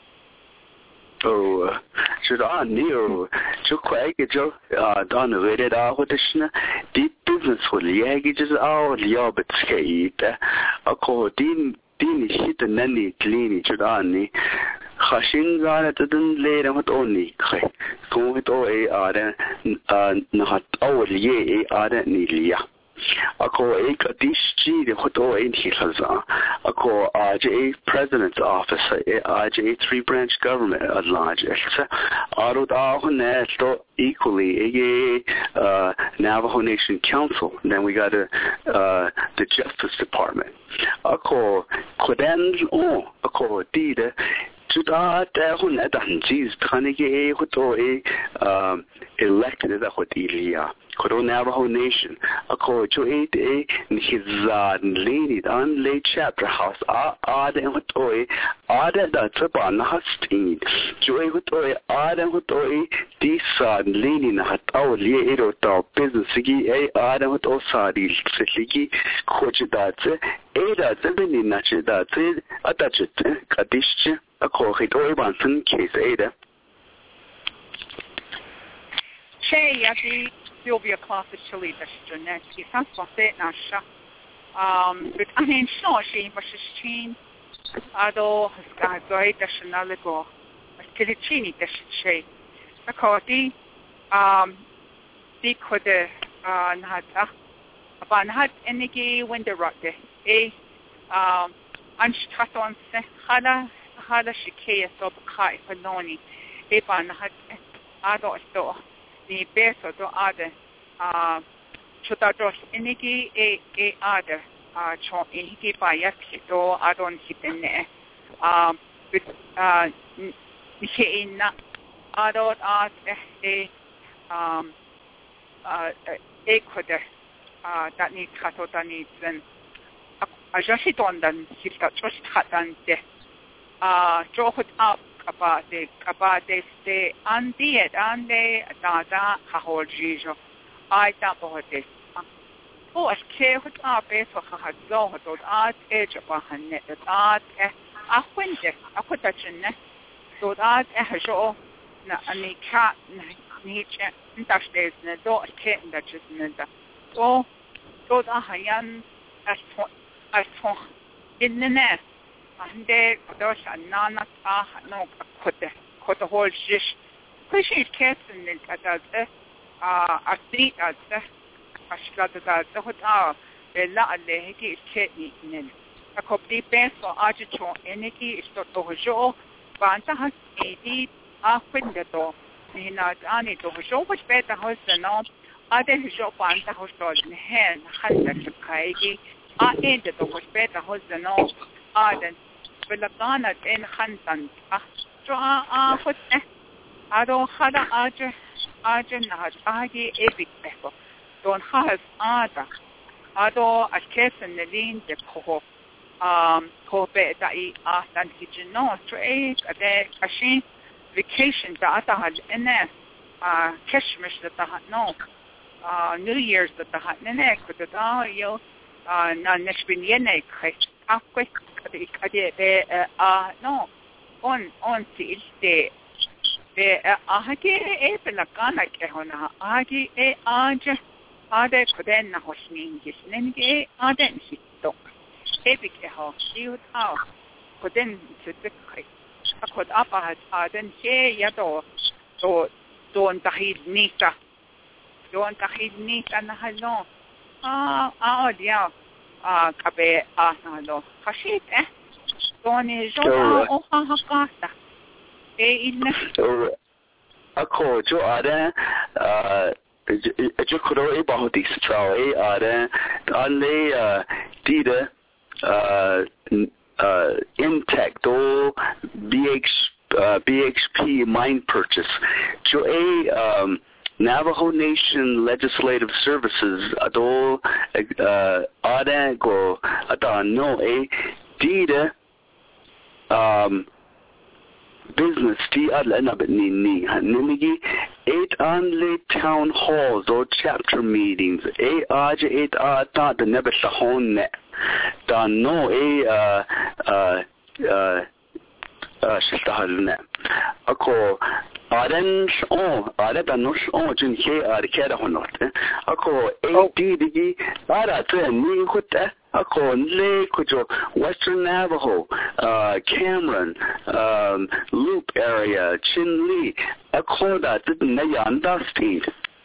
oh should on near to quite get your uh done with it out with the deep business will yeah just all the but skate according din shit nanny clean should on khashin zara tadun later what only go with all a are not all ye are nilia ako a kadishji the hoto in hilaza ako aj president's office aj three branch government at large aro da honesto equally a uh, Navajo Nation Council. And then we got a, uh, the Justice Department ako kodan o ako dida juda da honeta jeez tanige hoto a um elected da hotilia Koro Navajo Nation, ako joe de nihizad lady on late chapter house a ada hotoy ada da taban hastin joe hotoy ada hotoy disad lady na hataw li ero ta business gi a ada hoto sadi sigi khojidatse era zebeni na chidatse atachet kadish ako hitoy bansun case ada Che yati Sylvia class of Chile das Jeanette qui sans passer na sha um but anen sho she was chain ado ska goy das nalego skilichini das che akoti um di kode uh nata aban hat enigi window rotte e um anstaton se hala hala shike so kai panoni e ban hat ado sto ni beso do ade a chuta dos iniki e e ade a cho iniki pa yakshi do adon hitene a bit a ni inna adot at e um a e kode a that ni kato tani zen a jashi tondan hita chosh khatante a jo hot up Abate, abate, ste andiet, ande, dada, kahorjijo. I tapote. Oh, as care what are best for Hazo, those art edge of a net, that art, a winter, a put a chinne, so that a hajo, a ni cat, niche, and dash days, and a door, a cat, and that's just another. So, those are Hayan as as in the nest. Ande dos anana ah no kote kote hol jish kushi kesin nin adat ah asti adat ashlat adat hot ah bella alle heki ketni nin akopdi peso ajito eneki isto tojo banta has edi ah findeto nina ani tojo which beta host no ade jo banta host ne hen handa kaigi ah ende to which beta host no aden Belagana in Hantan. Ah, draw ah, what eh? Ado hada aja aja nahaj agi ebik echo. Don has ada. Ado a case in the lean de poho. Um, pobe da I ah dan hijino straight a day a she vacation da ata had in there. Ah, Kashmish that had no. Ah, New Year's that had nenek with the da yo. Ah, na neshbin yenek. Ah, quick. Ade be ah no on on til de be ahage e pelakana ke hona agi e age ade koden na hosning gisnenge aden hitto e bike ho you how koden tsutek akod apa aden che yato to don tahid nita don tahid nita na halon ah ah dia ah kabe ah no khashit eh doni jo o ha ha kasta e inna ako jo ada uh jo kuro e bahoti strao e ada alle dida uh uh Intech do B H uh, B H P mine purchase jo e um Navajo Nation Legislative Services ado uh adango adano a dida um business ti adlana ni ni hanigi eight only town halls or chapter meetings a aj eight a ta the nebashahon da no a uh uh uh uh shtahalna ako adan oh ada nos oh jin ke ar kera honot ako A D digi ara te ni kuta ako le kujo Western Navajo uh Cameron um Loop area Chinle ako da na yanda state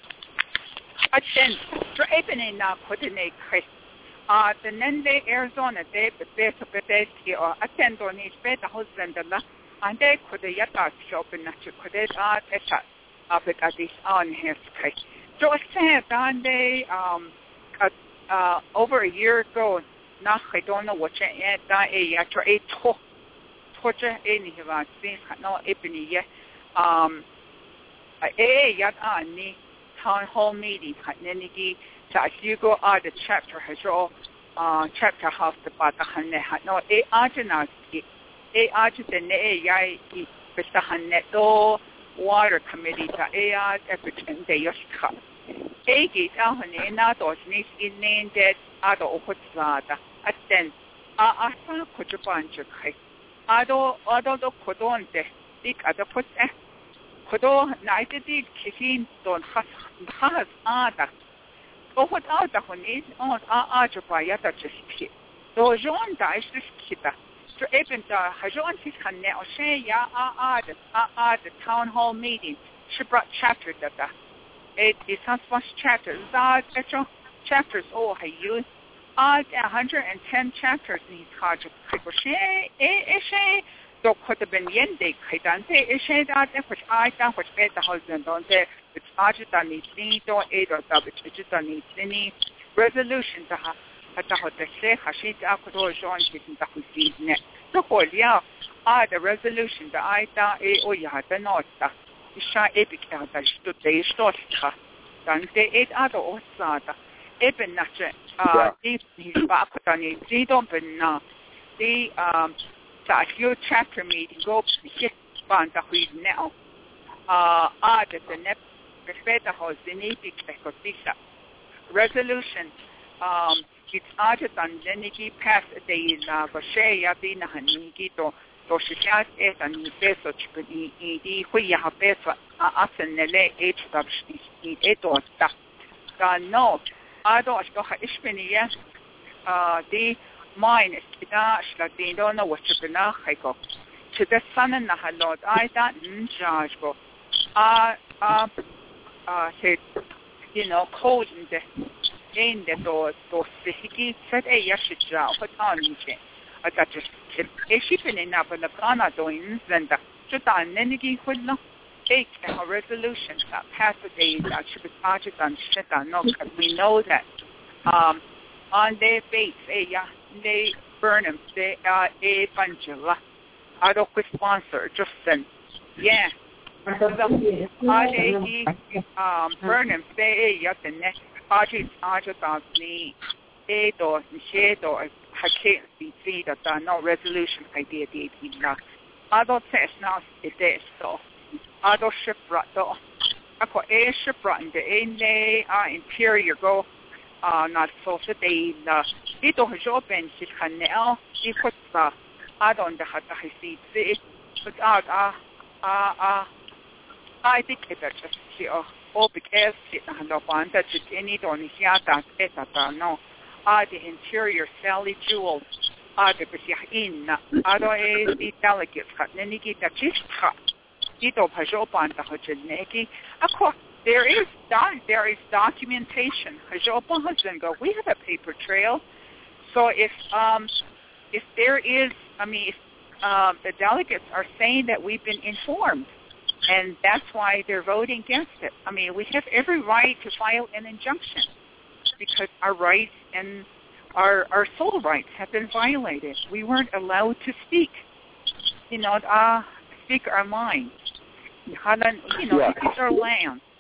achen for evening na coordinate Chris uh the nende Arizona de de de de or attend on his bed the husband la and they could yata shop in that could it art etchat up at this on his case. So I said and they um uh, uh over a year ago now I don't know what yet that a after a talk torture any of us things no ebony yet um a yat ani town hall meeting had nenigi that you go out the chapter has all uh chapter house the batahan had no a arjana e ajute ne yai bestahaneto water committee ta e a everything de yoshka e gi ta hone na to ni in that ado okotsada atten a asa kujupanche kai ado ado do kodonte dik ado put eh kodo naitedi kisin don has has ada ohot ada hone on a ajupa yata chiski do jon da is kita so even the hajon his hanne o she ya a a the a the town hall meeting she brought chapter that it is some chapters that etro chapters oh hay you uh one hundred ten chapters in his project ko she e e she do could have been yende kaidante e she that which I thought which made the husband on there it's ajita ni do eight or which ajita ni any resolution to have hata hote se hashita akudo John kitin ta kusi ne to kolia a the resolution da aita e o ya hata nota isha epika da sto te sto sta tante et ado osata eben nache a di ba kutani di don benna di um ta your chapter meeting go hit banda hui now uh a the ne respeta hos the nipik ekotisa resolution um it's added on Leniki pass the la Bashaya Bina Hanigito, Doshias et and Beso Chipini, E. Huya Beso, Asen Nele, H. W. Eto Sta. No, I don't go Ishpenia, uh, the mine is Kitash, like they don't know what Chipina Hiko. To the son and the Halot, I don't charge go. Uh, uh, uh, said, you know, cold in the in the door, those sticky said a yashija, but on each. I got just a shipping in Napolacana doing then the Jutan Nenigi Hudno. Take a resolution that passed the day that should be charged on Sheta. No, we know that. Um, on their base, a ya, they burn them, they are a bunchula. I don't sponsor, just then. Yeah. The um, burn them, they a yet the next. Ajit Ajatani, Edo, Nishedo, Hake, B. that there are no resolution idea. Other test now it is so. Other shipwreck though. Ako a shipwreck in the Ene, uh, interior go, uh, not so today. Ito Joben, she can now, she puts the Adon the Hatahisi, but out, ah, ah, ah, I think it's just here. Oh, because it no that just any donisiata etata no. Ah, the interior Sally Jewels. Ah, the in. Ado is the delegates. Neniki the chisha. Ito pajopan the hojeneki. Of course, there is there is documentation. Hajopan husband go. We have a paper trail. So if um if there is, I mean, if um, the delegates are saying that we've been informed. And that's why they're voting against it. I mean, we have every right to file an injunction because our rights and our our soul rights have been violated. We weren't allowed to speak, you know, uh, speak our mind. You know, yeah. This is our land.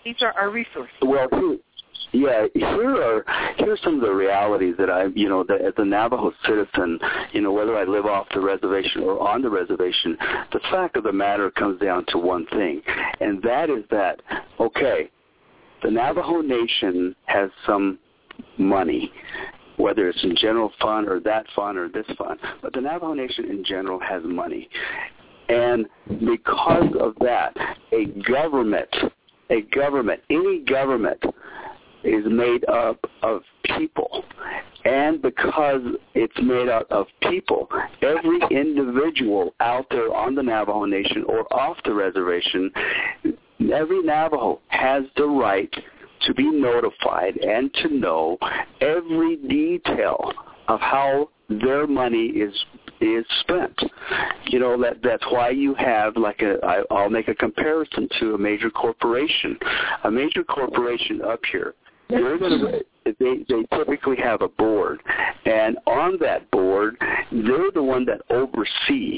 These are our resources. Well, here, yeah, here are here's some of the realities that I, you know, that as a Navajo citizen, you know, whether I live off the reservation or on the reservation, the fact of the matter comes down to one thing, and that is that, okay, the Navajo Nation has some money, whether it's in general fund or that fund or this fund, but the Navajo Nation in general has money. And because of that, a government, a government, any government is made up of people. And because it's made up of people, every individual out there on the Navajo Nation or off the reservation, every Navajo has the right to be notified and to know every detail of how their money is is spent. You know, that that's why you have like a I, I'll make a comparison to a major corporation. A major corporation up here, they're gonna they they typically have a board, and on that board they're the one that oversee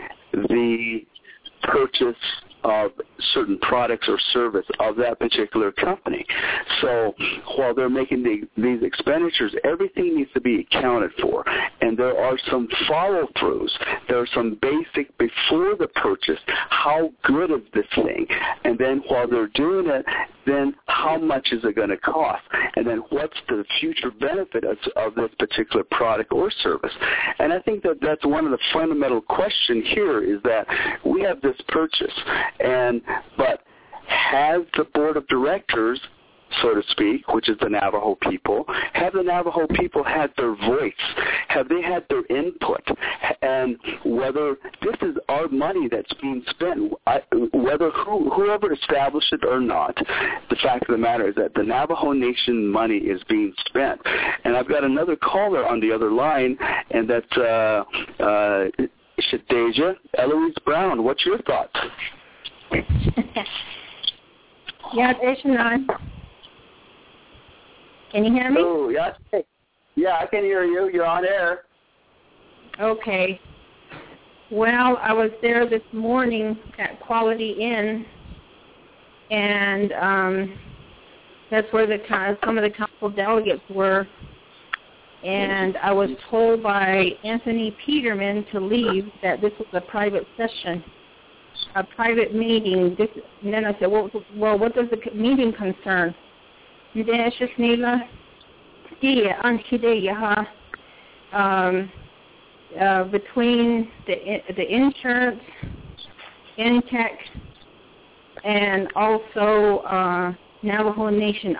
the purchase of certain products or service of that particular company. So while they're making the, these expenditures, everything needs to be accounted for. And there are some follow-throughs. There are some basic before the purchase. How good is this thing? And then while they're doing it, then how much is it going to cost? And then what's the future benefit of, of this particular product or service? And I think that that's one of the fundamental questions here is that we have this purchase, and but has the board of directors, so to speak, which is the Navajo people, have the Navajo people had their voice? Have they had their input? And whether this is our money that's being spent, I, whether who, whoever established it or not, the fact of the matter is that the Navajo Nation money is being spent. And I've got another caller on the other line, and that's uh, uh, Shadeja Eloise Brown. What's your thoughts? Yeah, Deshanon. Can you hear me? Oh, yeah. Yeah, I can hear you. You're on air. Okay. Well, I was there this morning at Quality Inn, and um, that's where the some of the council delegates were. And I was told by Anthony Peterman to leave, that this was a private session, a private meeting. This, and then I said, well, well, what does the meeting concern? And then it's just Nila, um, uh, between the the insurance, Intech, and also uh, Navajo Nation.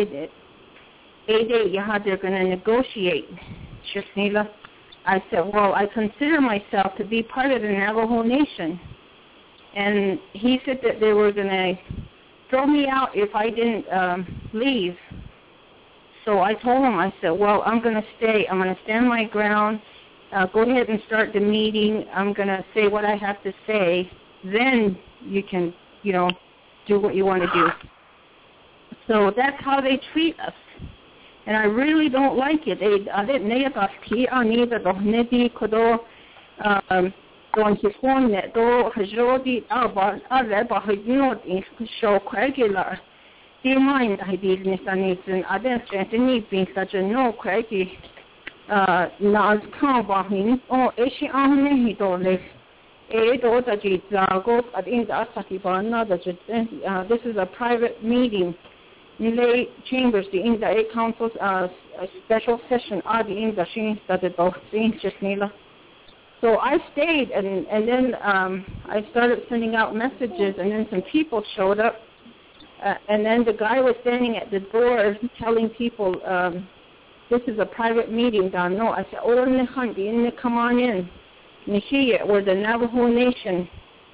They're going to negotiate. Shisnila. I said, well, I consider myself to be part of the Navajo Nation. And he said that they were going to throw me out if I didn't um, leave. So I told him, I said, well, I'm going to stay. I'm going to stand my ground. Uh, go ahead and start the meeting. I'm going to say what I have to say. Then you can, you know, do what you want to do. So that's how they treat us. And I really don't like it. They I didn't need us key on either the nitty kodo um going to phone that do hajodi about other but you know in show regular. Do you mind I business and it's I didn't strengthen being such a no craggy uh nas come about him or is she on me he don't live. A do that you go at in the Asaki Bana that this is a private meeting. Nile chambers, the in the eight councils, uh, a special session are the in the she started both things just Nila. So I stayed, and and then um, I started sending out messages, and then some people showed up, uh, and then the guy was standing at the door telling people, um, "This is a private meeting, Don." No, I said, "Oh, come on in." We're the Navajo Nation.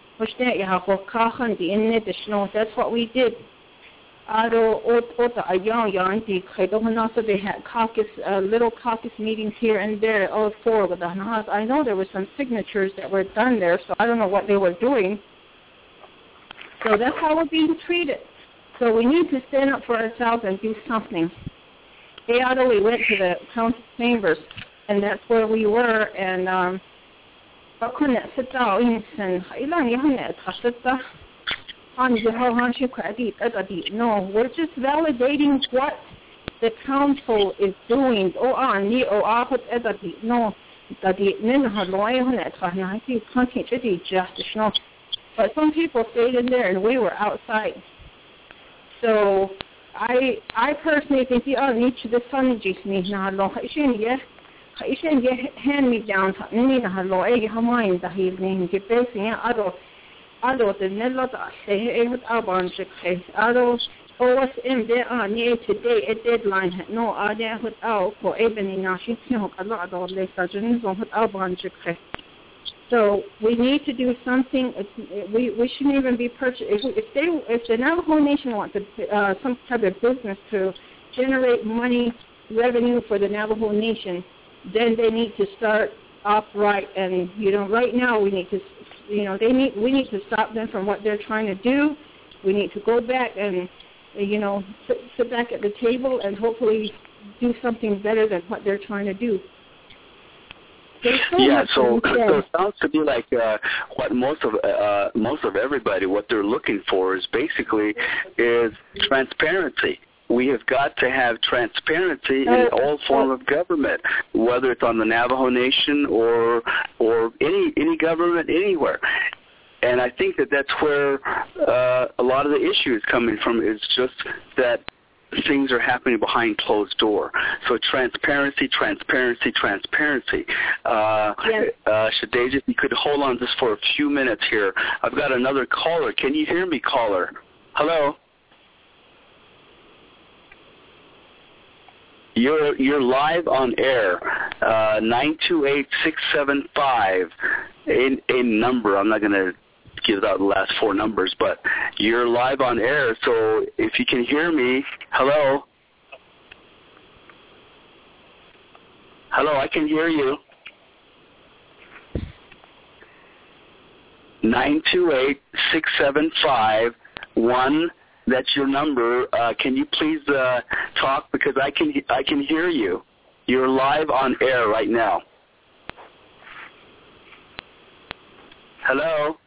That's what we did. Aro ota ayang yang di kaidohanasa they had caucus uh, little caucus meetings here and there all four with the Hanahas. I know there were some signatures that were done there, so I don't know what they were doing. So that's how we're being treated. So we need to stand up for ourselves and do something. Eado we went to the council chambers, and that's where we were, and um on the Hohanshi credit at the no, we're just validating what the council is doing. Oh, on the oh, I put at the no, that the men have loyal and that's why I see content to the justice. No, but some people stayed in there and we were outside. So I I personally think the other need to the sun just need not long. I shouldn't get I shouldn't get hand me down. Need not long. I have mind that he's named get basing other. Although the Nella say with our bunch of case, although O S M there are near today a deadline had no idea without for even in our ship a lot of less surgeons on with our bunch of case. So we need to do something. We we shouldn't even be purchased. If, if they if the Navajo Nation wants a, uh, some type of business to generate money revenue for the Navajo Nation, then they need to start off right. And you know, right now we need to. You know, they need. We need to stop them from what they're trying to do. We need to go back and, you know, sit, sit back at the table and hopefully do something better than what they're trying to do. Yeah, so, so it sounds to be like uh, what most of uh, most of everybody, what they're looking for is basically is transparency. We have got to have transparency in all form of government, whether it's on the Navajo Nation or or any any government anywhere. And I think that that's where uh, a lot of the issue is coming from, is just that things are happening behind closed door. So transparency, transparency, transparency. Uh, yes. uh, Shadeja, if you could hold on just for a few minutes here. I've got another caller. Can you hear me, caller? Hello? You're you're live on air. Uh, nine two eight six seven five. A, a number. I'm not going to give out the last four numbers, but you're live on air. So if you can hear me, hello, hello, I can hear you. Nine two eight six seven five one. That's your number. Uh, can you please uh, talk, because I can I can hear you. You're live on air right now. Hello.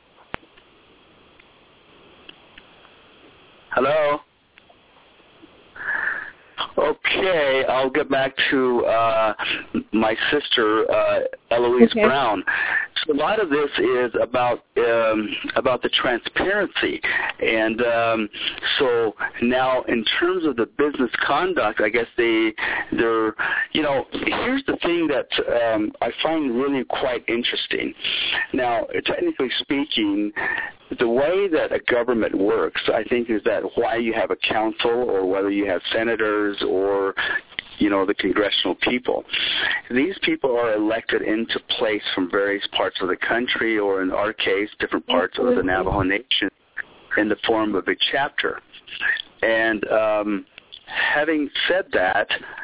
Hello. Okay, I'll get back to uh, my sister, uh, Eloise okay. Brown. So a lot of this is about um, about the transparency, and um, so now in terms of the business conduct, I guess they they're you know here's the thing that um, I find really quite interesting. Now, technically speaking, the way that a government works, I think, is that why you have a council, or whether you have senators or, you know, the congressional people. These people are elected into place from various parts of the country, or in our case, different parts Absolutely. of the Navajo Nation, in the form of a chapter. And um, having said that,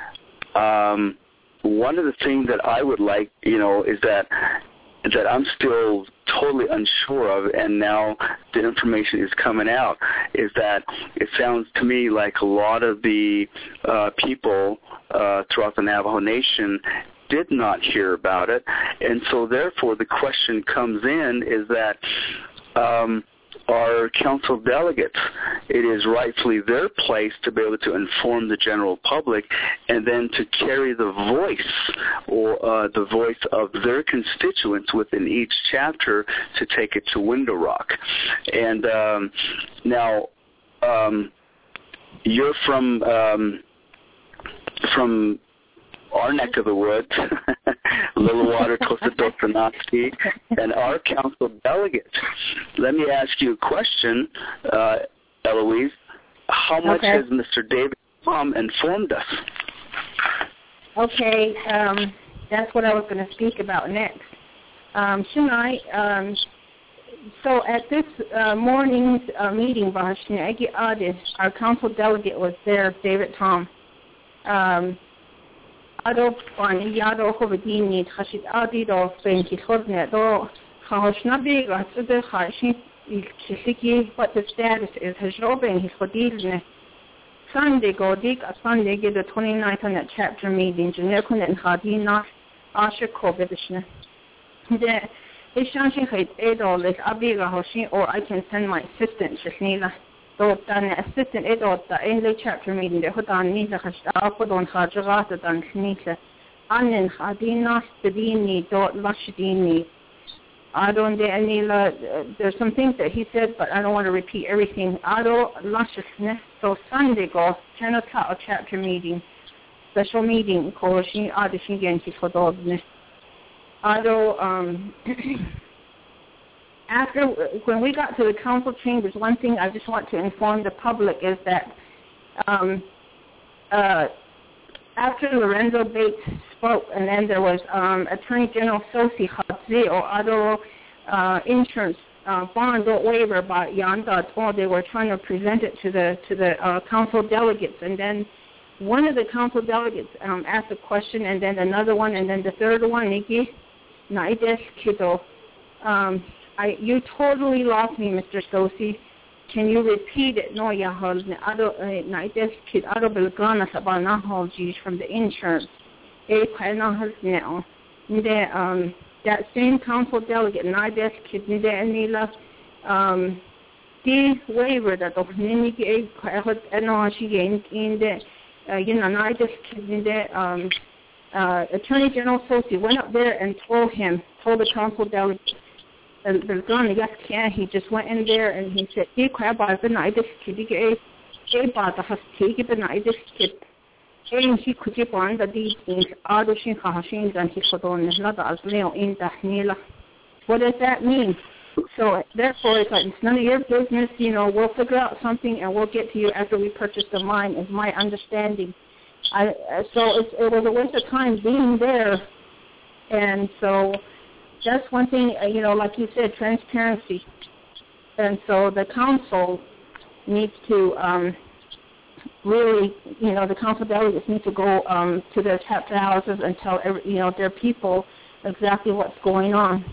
um, one of the things that I would like, you know, is that that I'm still totally unsure of, and now the information is coming out, is that it sounds to me like a lot of the uh, people uh, throughout the Navajo Nation did not hear about it, and so therefore the question comes in is that um, our council delegates, it is rightfully their place to be able to inform the general public, and then to carry the voice or uh, the voice of their constituents within each chapter to take it to Window Rock. And um, now um, you're from um, from our neck of the woods, Little Water, Tosadotanaski, and our council delegates. Let me ask you a question, uh, Eloise. How much okay. has Mister David Tom informed us? Okay, um, that's what I was going to speak about next. Um, Shunai, um, so at this uh, morning's uh, meeting, our council delegate was there, David Tom. Um, Ado pan yado hovedini khashid adi do penki khorne do khashna be gat de khashi ilkisiki what the status is has robin his khodilne Sunday go dik a Sunday get the twenty-ninth on that chapter meeting jene kun en khadina ashe kobedishne de or I can send my assistant, Shisnila. So, the assistant is the English chapter meeting, the Hudan Nisa Hashapodon Hajata Dan Nisa. Anin Hadina Stadini, Dot Lashadini. I don't Anila, there's some things that he said, but I don't want to repeat everything. Ado Lashisness, so Sunday go, ten o'clock chapter meeting, special meeting, Koshi Adishin Genki Hodobness. Ado, um, after, when we got to the council chambers, one thing I just want to inform the public is that um, uh, after Lorenzo Bates spoke, and then there was um, Attorney General Sosi Hadzi or Ado uh, insurance uh, bond waiver by Yanda, or they were trying to present it to the to the uh, council delegates, and then one of the council delegates um, asked a question, and then another one, and then the third one, Nikki, Naides Kido. Um, I, you totally lost me, Mister Sosi. Can you repeat it? No, Yahal. Naides Kid Ado Belgana Sabana Holgies from the insurance. A Panahas now. Um, that same council delegate, Naides Kid Nila, um, the waiver that of Niniki Enoshi in the, you know, Naides Kid in the, um, uh, Attorney General Sosi went up there and told him, told the council delegate, he just went in there and he said, he crab by the night this kid, he bought the has taken the night this kid. And he could keep on the deeds in Adoshin Kahashin and he put on his leather as Leo in the Nila. What does that mean? So therefore, it's, like, it's none of your business, you know, we'll figure out something and we'll get to you after we purchase the mine, is my understanding. I, so it's, it was a waste of time being there. And so that's one thing, you know, like you said, transparency. And so the council needs to um, really, you know, the council delegates need to go um, to their chapter houses and tell, every, you know, their people exactly what's going on.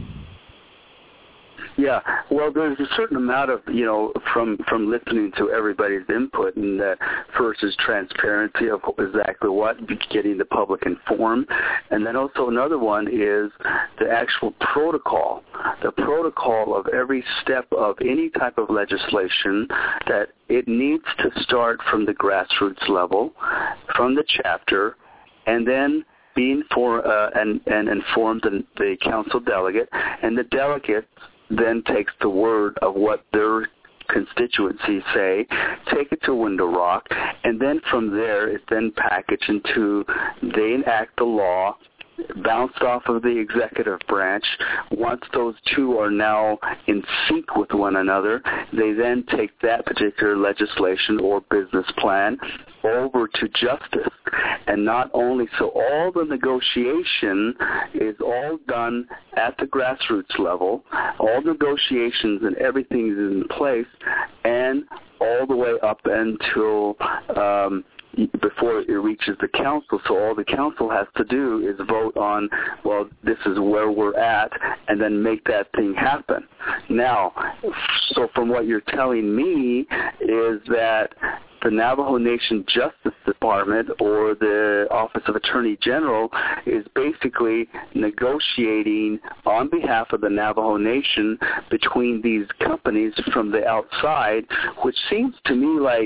Yeah, well, there's a certain amount of, you know, from from listening to everybody's input, and uh, first is transparency of exactly what, getting the public informed, and then also another one is the actual protocol, the protocol of every step of any type of legislation, that it needs to start from the grassroots level, from the chapter, and then being for uh, and and inform the, the council delegate, and the delegate then takes the word of what their constituencies say, take it to Window Rock, and then from there it's then packaged into, they enact the law, bounced off of the executive branch. Once those two are now in sync with one another, they then take that particular legislation or business plan over to justice. And not only so, all the negotiation is all done at the grassroots level, all negotiations and everything is in place, and all the way up until um, before it reaches the council. So all the council has to do is vote on, well, this is where we're at, and then make that thing happen. Now, so from what you're telling me is that the Navajo Nation Justice Department, or the Office of Attorney General, is basically negotiating on behalf of the Navajo Nation between these companies from the outside, which seems to me like,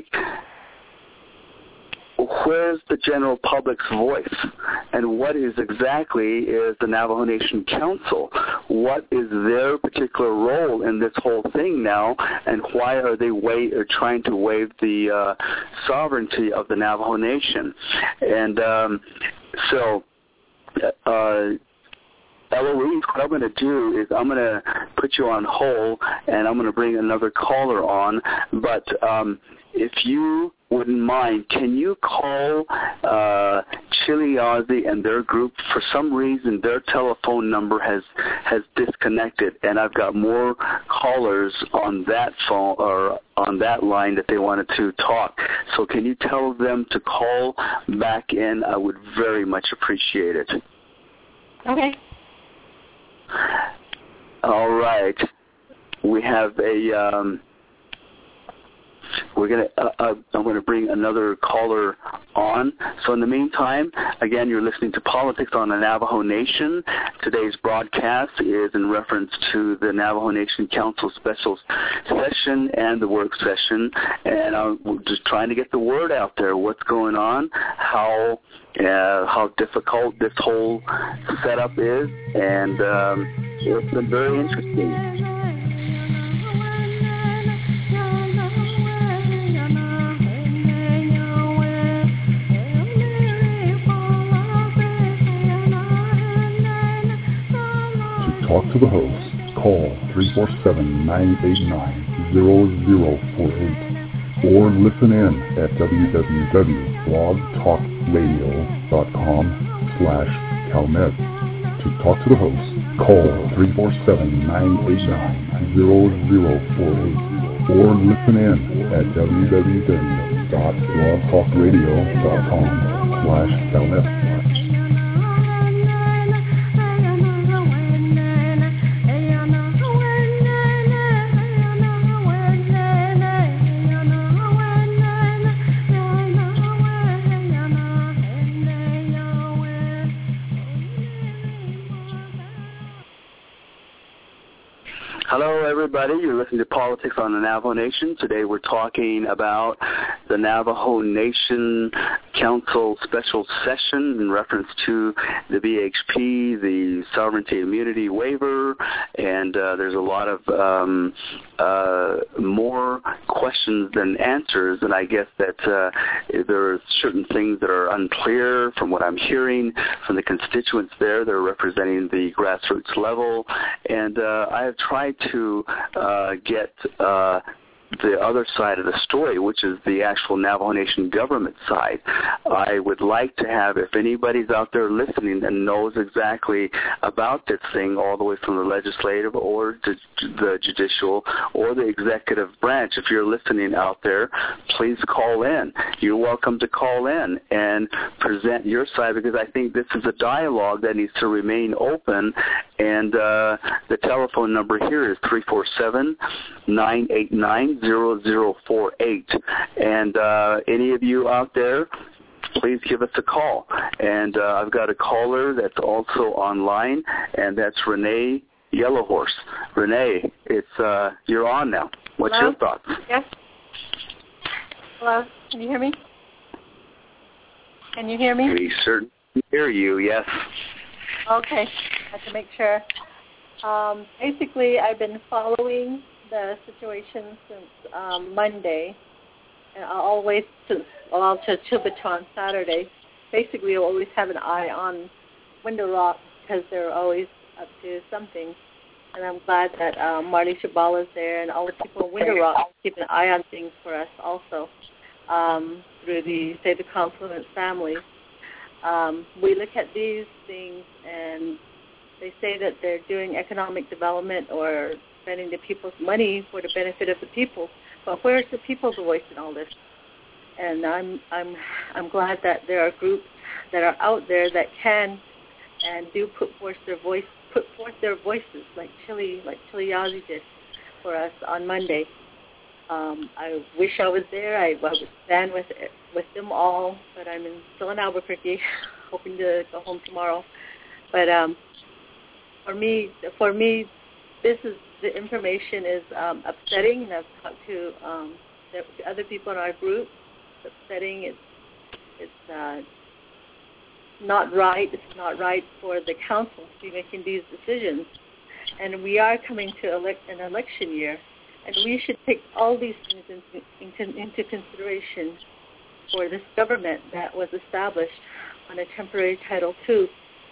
where's the general public's voice? And what is exactly is the Navajo Nation Council? What is their particular role in this whole thing now, and why are they wa- or trying to waive the uh, sovereignty of the Navajo Nation? And um, so uh, Eloise, what I'm going to do is I'm going to put you on hold, and I'm going to bring another caller on. But um, if you wouldn't mind, can you call uh, Chili Ozzy and their group? For some reason, their telephone number has has disconnected, and I've got more callers on that phone or on that line that they wanted to talk. So can you tell them to call back in? I would very much appreciate it. Okay. All right. We have a um, we're gonna uh, uh, I'm going to bring another caller on. So in the meantime, again, you're listening to Politics on the Navajo Nation. Today's broadcast is in reference to the Navajo Nation Council Special Session and the work session, and I'm just trying to get the word out there. What's going on? How uh, how difficult this whole setup is, and um, it's been very interesting. Talk to the host. Call three four seven, nine eight nine, zero zero four eight or listen in at w w w dot blog talk radio dot com slash calmed. To talk to the host, call three four seven, nine eight nine, zero zero four eight or listen in at w w w dot blog talk radio dot com slash calmed. Hello, everybody. You're listening to Politics on the Navajo Nation. Today we're talking about the Navajo Nation Council Special Session in reference to the V H P, the Sovereignty Immunity Waiver, and uh, there's a lot of um, uh, more questions than answers, and I guess that uh, there are certain things that are unclear from what I'm hearing from the constituents there. They're representing the grassroots level, and uh, I have tried to uh, get uh, the other side of the story, which is the actual Navajo Nation government side. I would like to have, if anybody's out there listening and knows exactly about this thing, all the way from the legislative or the, the judicial or the executive branch, if you're listening out there, please call in. You're welcome to call in and present your side, because I think this is a dialogue that needs to remain open. And uh, the telephone number here is three four seven, nine eight nine, zero zero four eight. And uh, any of you out there, please give us a call. And uh, I've got a caller that's also online, and that's Renee Yellowhorse. Renee, it's uh, you're on now. What's Hello? your thoughts? Yes. Hello. Can you hear me? Can you hear me? We certainly hear you, yes. Okay. I have to make sure. Um, basically, I've been following the situation since um, Monday, and I always, since well, to Chubut on Saturday, basically I always have an eye on Window Rock because they're always up to something. And I'm glad that uh, Marty Chabal is there, and all the people in Window Rock keep an eye on things for us also um, through the Save the Confluence family. Um, we look at these things, and they say that they're doing economic development or spending the people's money for the benefit of the people. But where's the people's voice in all this? And I'm I'm I'm glad that there are groups that are out there that can and do put forth their voice, put forth their voices, like Chile, like Chile Yazzie did for us on Monday. Um, I wish I was there. I, I would stand with with them all, but I'm in, still in Albuquerque, hoping to go home tomorrow. But um, for me, for me, this is the information is um, upsetting, and I've talked to um, the, the other people in our group. It's upsetting. It's it's uh, not right. It's not right for the council to be making these decisions. And we are coming to elect an election year, and we should take all these things into, into, into consideration for this government that was established on a temporary Title two.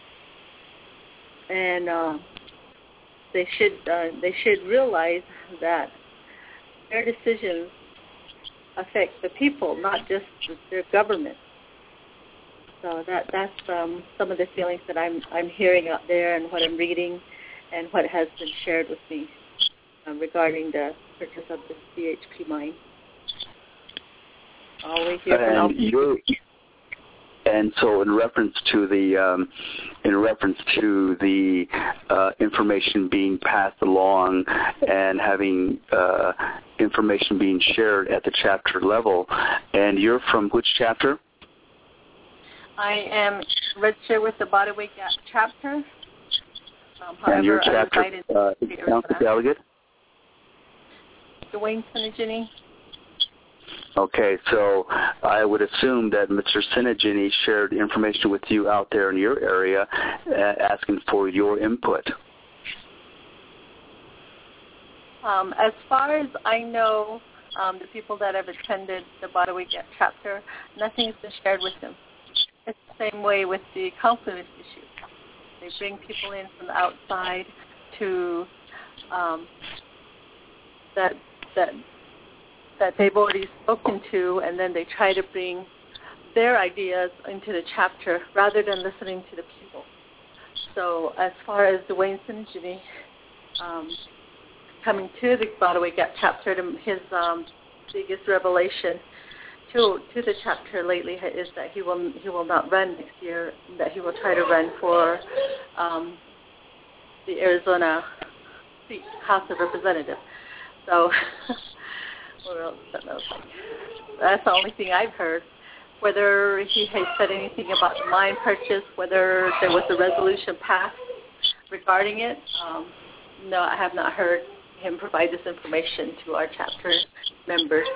And uh, they should uh, they should realize that their decisions affect the people, not just their government. So that that's um, some of the feelings that I'm I'm hearing out there, and what I'm reading, and what has been shared with me uh, regarding the purchase of this C H P mine. Always hear from and you're, and so in reference to the um, in reference to the uh, information being passed along and having uh, information being shared at the chapter level, and you're from which chapter? I am registered with the Bodyweight Gap chapter. Um, however, and your chapter I reside in uh, the council delegate? Dwayne Sinigini. Okay, so I would assume that Mister Sinigini shared information with you out there in your area, uh, asking for your input. Um, as far as I know, um, the people that have attended the Bodyweight Gap chapter, nothing has been shared with them. It's the same way with the confluence issue. They bring people in from the outside to um, that that that they've already spoken to, and then they try to bring their ideas into the chapter rather than listening to the people. So as far as Dwayne Sinigini um, coming to the Bodyweight Gap chapter, his um, biggest revelation to to the chapter lately is that he will he will not run next year, that he will try to run for um, the Arizona seat, House of Representatives. So what else? That's the only thing I've heard. Whether he has said anything about the mine purchase, whether there was a resolution passed regarding it, um, no, I have not heard him provide this information to our chapter members.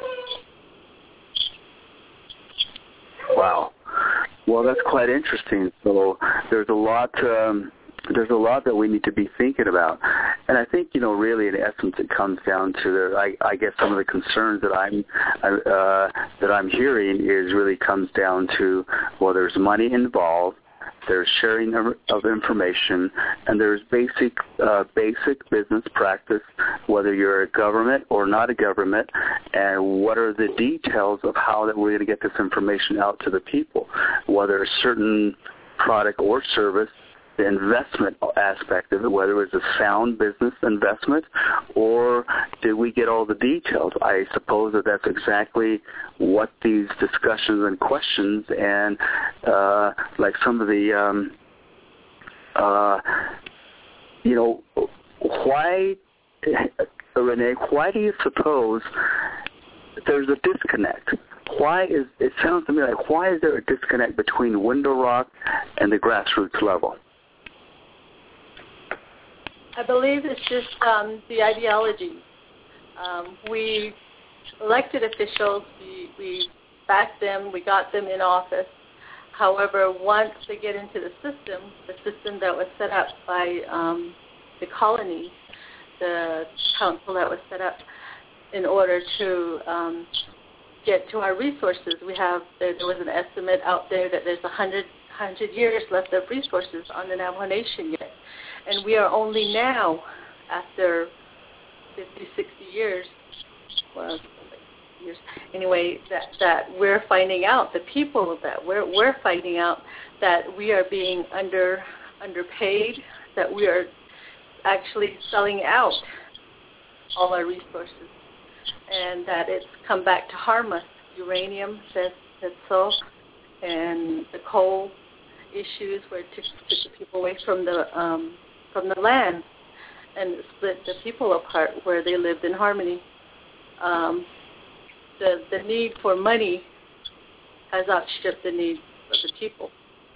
Wow. Well, that's quite interesting. So there's a lot. Um, there's a lot that we need to be thinking about, and I think you know, really, in essence, it comes down to the. I, I guess some of the concerns that I'm uh, that I'm hearing is really comes down to well, there's money involved. There's sharing of, of information, and there's basic uh, basic business practice, whether you're a government or not a government, and what are the details of how that we're going to get this information out to the people, whether a certain product or service, the investment aspect of it, whether it was a sound business investment or did we get all the details. I suppose that that's exactly what these discussions and questions and uh, like some of the, um, uh, you know, why, Renee, why do you suppose there's a disconnect? Why is, it sounds to me like, why is there a disconnect between Window Rock and the grassroots level? I believe it's just um, the ideology. Um, we elected officials, we, we backed them, we got them in office. However, once they get into the system, the system that was set up by um, the colony, the council that was set up in order to um, get to our resources, we have, there, there was an estimate out there that there's one hundred, one hundred years left of resources on the Navajo Nation yet. And we are only now, after fifty, sixty years, well, years anyway, that, that we're finding out, the people of that, we're, we're finding out that we are being under underpaid, that we are actually selling out all our resources, and that it's come back to harm us. Uranium, says, says so, and the coal issues where it took, took the people away from the um, from the land and split the people apart where they lived in harmony. Um, the the need for money has outstripped the needs of the people.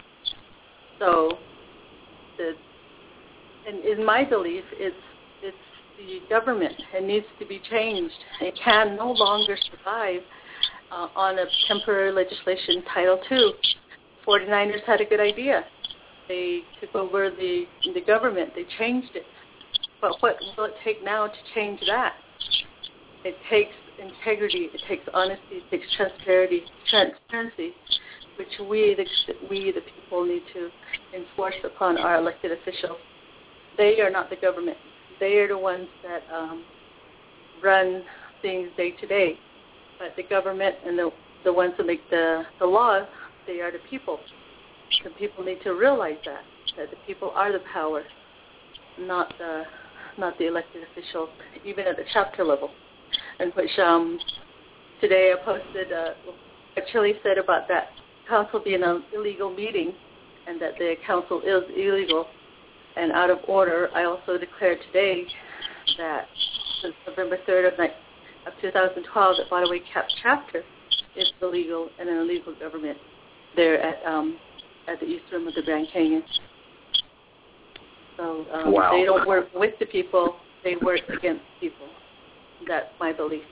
So, the in, in my belief, it's it's the government. It needs to be changed. It can no longer survive uh, on a temporary legislation, Title two. forty-niners had a good idea. They took over the the government. They changed it. But what will it take now to change that? It takes integrity. It takes honesty. It takes transparency, transparency, which we the we the people need to enforce upon our elected officials. They are not the government. They are the ones that um, run things day to day. But the government and the the ones that make the the laws, they are the people. The people need to realize that, that the people are the power, not the not the elected officials, even at the chapter level. And which um, today I posted uh, what Chile said about that council being an illegal meeting and that the council is illegal and out of order, I also declared today that since November third of, of two thousand twelve, that Waterway Cap chapter is illegal and an illegal government there at um, at the east rim of the Grand Canyon. So um, wow. They don't work with the people, they work against people. That's my belief.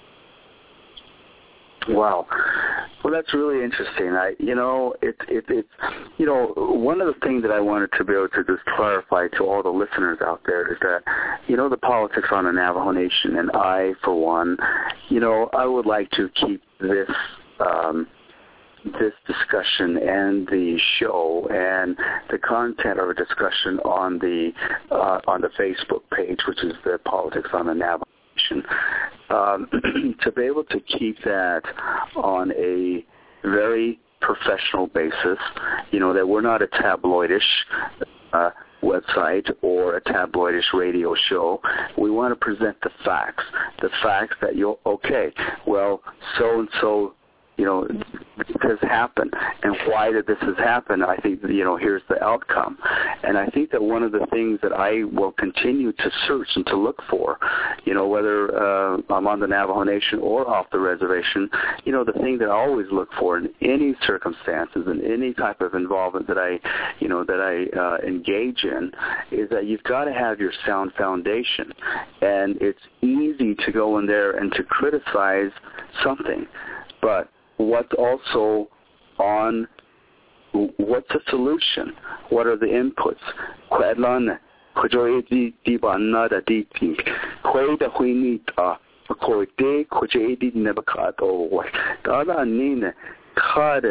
Wow. Well, that's really interesting. I, you know, it, it, it's, you know, one of the things that I wanted to be able to just clarify to all the listeners out there is that, you know, the politics on the Navajo Nation, and I, for one, you know, I would like to keep this, um, this discussion and the show and the content of a discussion on the uh, on the Facebook page, which is the Politics on the Navajo Nation, um, to be able to keep that on a very professional basis, you know, that we're not a tabloidish uh, website or a tabloidish radio show. We want to present the facts, the facts that you'll, okay, well, so-and-so, you know, this has happened, and why did this has happened? I think, you know, here's the outcome. And I think that one of the things that I will continue to search and to look for, you know, whether uh, I'm on the Navajo Nation or off the reservation, you know, the thing that I always look for in any circumstances and any type of involvement that I, you know, that I uh, engage in is that you've got to have your sound foundation. And it's easy to go in there and to criticize something, but what's also on, what's the solution? What are the inputs? Kwadlan, kujoi di banada di pink, kweda huinita, koide kujedi nebakat or dala nina card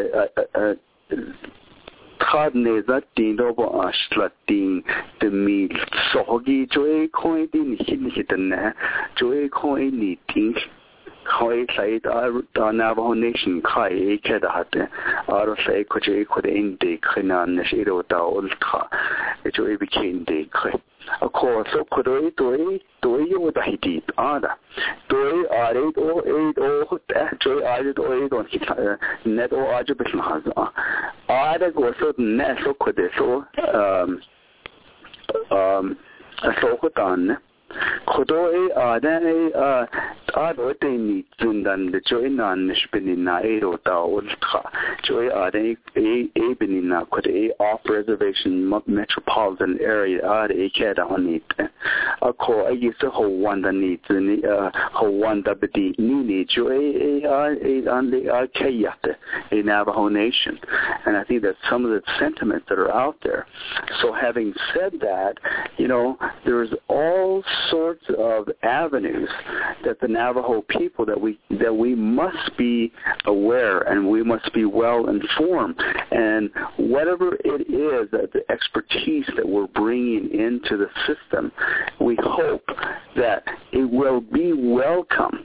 card nezat dinobo ashlatin the meal sogi joy coin din hitna joy coin eating. Koi side our Navajo Nation kai eke da hate aro sai ko je ko de inde khina ne shiro da ulta e jo e bikin de khe ako so ko do do do yo da hiti ada do are do e do ta jo are do e do ne do aje bisma haza ada go so ne so ko de so um um so ko dan Kodoe Ada uh Adotini Zundan the Joinan Nishbenina Edo Ultra Joy Ade A Benina could a off reservation metropolitan area Ada Ekeda on it. A co I used to hold one that needs uh hold one that be Nini Joy A on the Kayate, a Navajo Nation. And I think that some of the sentiments that are out there. So having said that, you know, there's all sorts of avenues that the Navajo people that we that we must be aware and we must be well informed, and whatever it is that the expertise that we're bringing into the system, we hope that it will be welcome.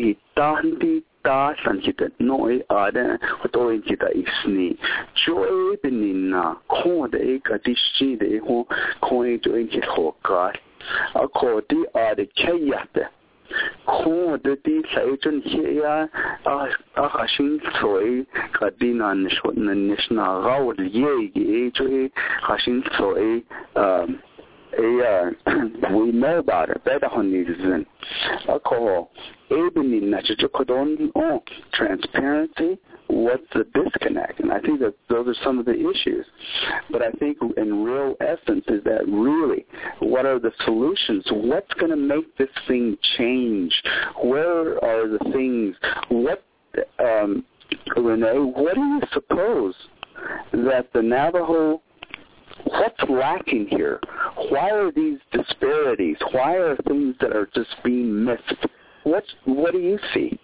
Ta san kita noi ada hotoin kita isni joy benina ko de ka dishi de ho ko join kita hoka akodi ada kayate ko de di sai chun hiya a a hashin soi ka dinan shon national raul ye ge joy hashin soi um a we know about it better on these in a call even in oh transparency, what's the disconnect? And I think that those are some of the issues. But I think in real essence is that really what are the solutions? What's going to make this thing change? Where are the things? What um Renee, what do you suppose that the Navajo, what's lacking here? Why are these disparities? Why are things that are just being missed? What's, what do you see?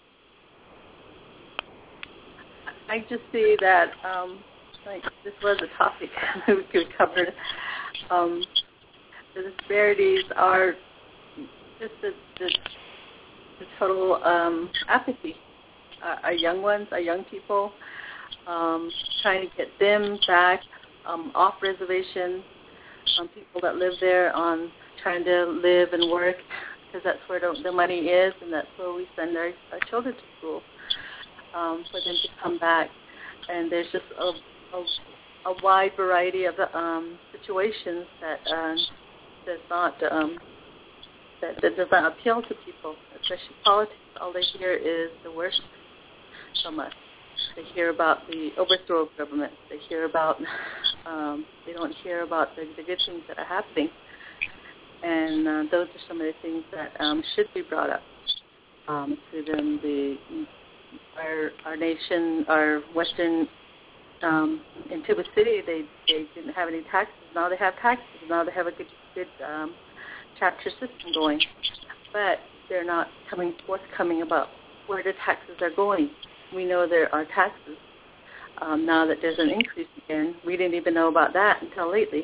I just see that, um, like, this was a topic we could cover. Um, the disparities are just the, the, the total um, apathy. Uh, our young ones, our young people, um, trying to get them back um, off reservation, um, people that live there on trying to live and work, because that's where the, the money is, and that's where we send our, our children to school, um, for them to come back. and there's just a, a, a wide variety of um, situations that uh, does not um, that, that does not appeal to people, especially politics. All they hear is the worst from us. They hear about the overthrow of government. They hear about um, they don't hear about the, the good things that are happening, and uh, those are some of the things that um, should be brought up um, to them. The our our nation, our Western um, in Tuba City, they they didn't have any taxes. Now they have taxes. Now they have a good good um, chapter system going, but they're not coming forthcoming about where the taxes are going. We know there are taxes. Um, now that there's an increase again, we didn't even know about that until lately.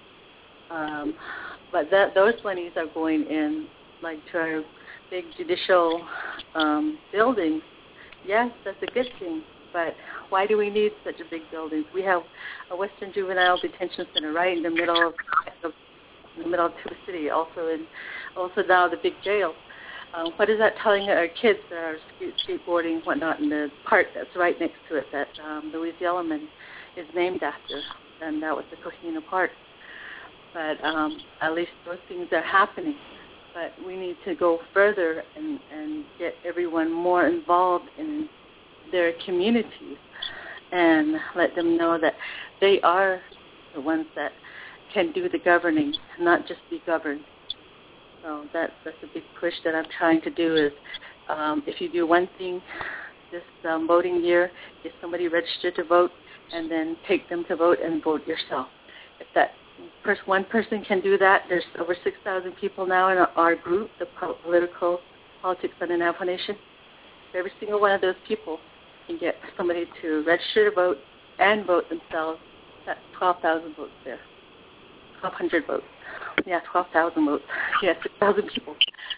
Um, but that those monies are going in, like to our big judicial um, buildings. Yes, that's a good thing. But why do we need such a big building? We have a Western Juvenile Detention Center right in the middle of, of in the middle of Tuba City. Also in, also now the big jail. Um, what is that telling our kids that are skateboarding and whatnot in the park that's right next to it that um, Louise Yellowman is named after, and that was the Kohina Park. But um, at least those things are happening. But we need to go further and, and get everyone more involved in their communities and let them know that they are the ones that can do the governing, not just be governed. So that, that's a big push that I'm trying to do is um, if you do one thing this um, voting year, get somebody registered to vote and then take them to vote and vote yourself. If that pers- one person can do that, there's over six thousand people now in our, our group, the Political Politics on the Navajo Nation. Every single one of those people can get somebody to register to vote and vote themselves. That's twelve thousand votes there, twelve hundred votes. Yeah, twelve thousand votes. Yeah, six thousand people.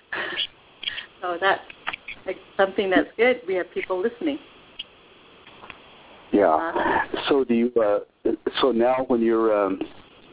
So that's like something that's good. We have people listening. Yeah. Uh, so do you? Uh, so now, when you're, um,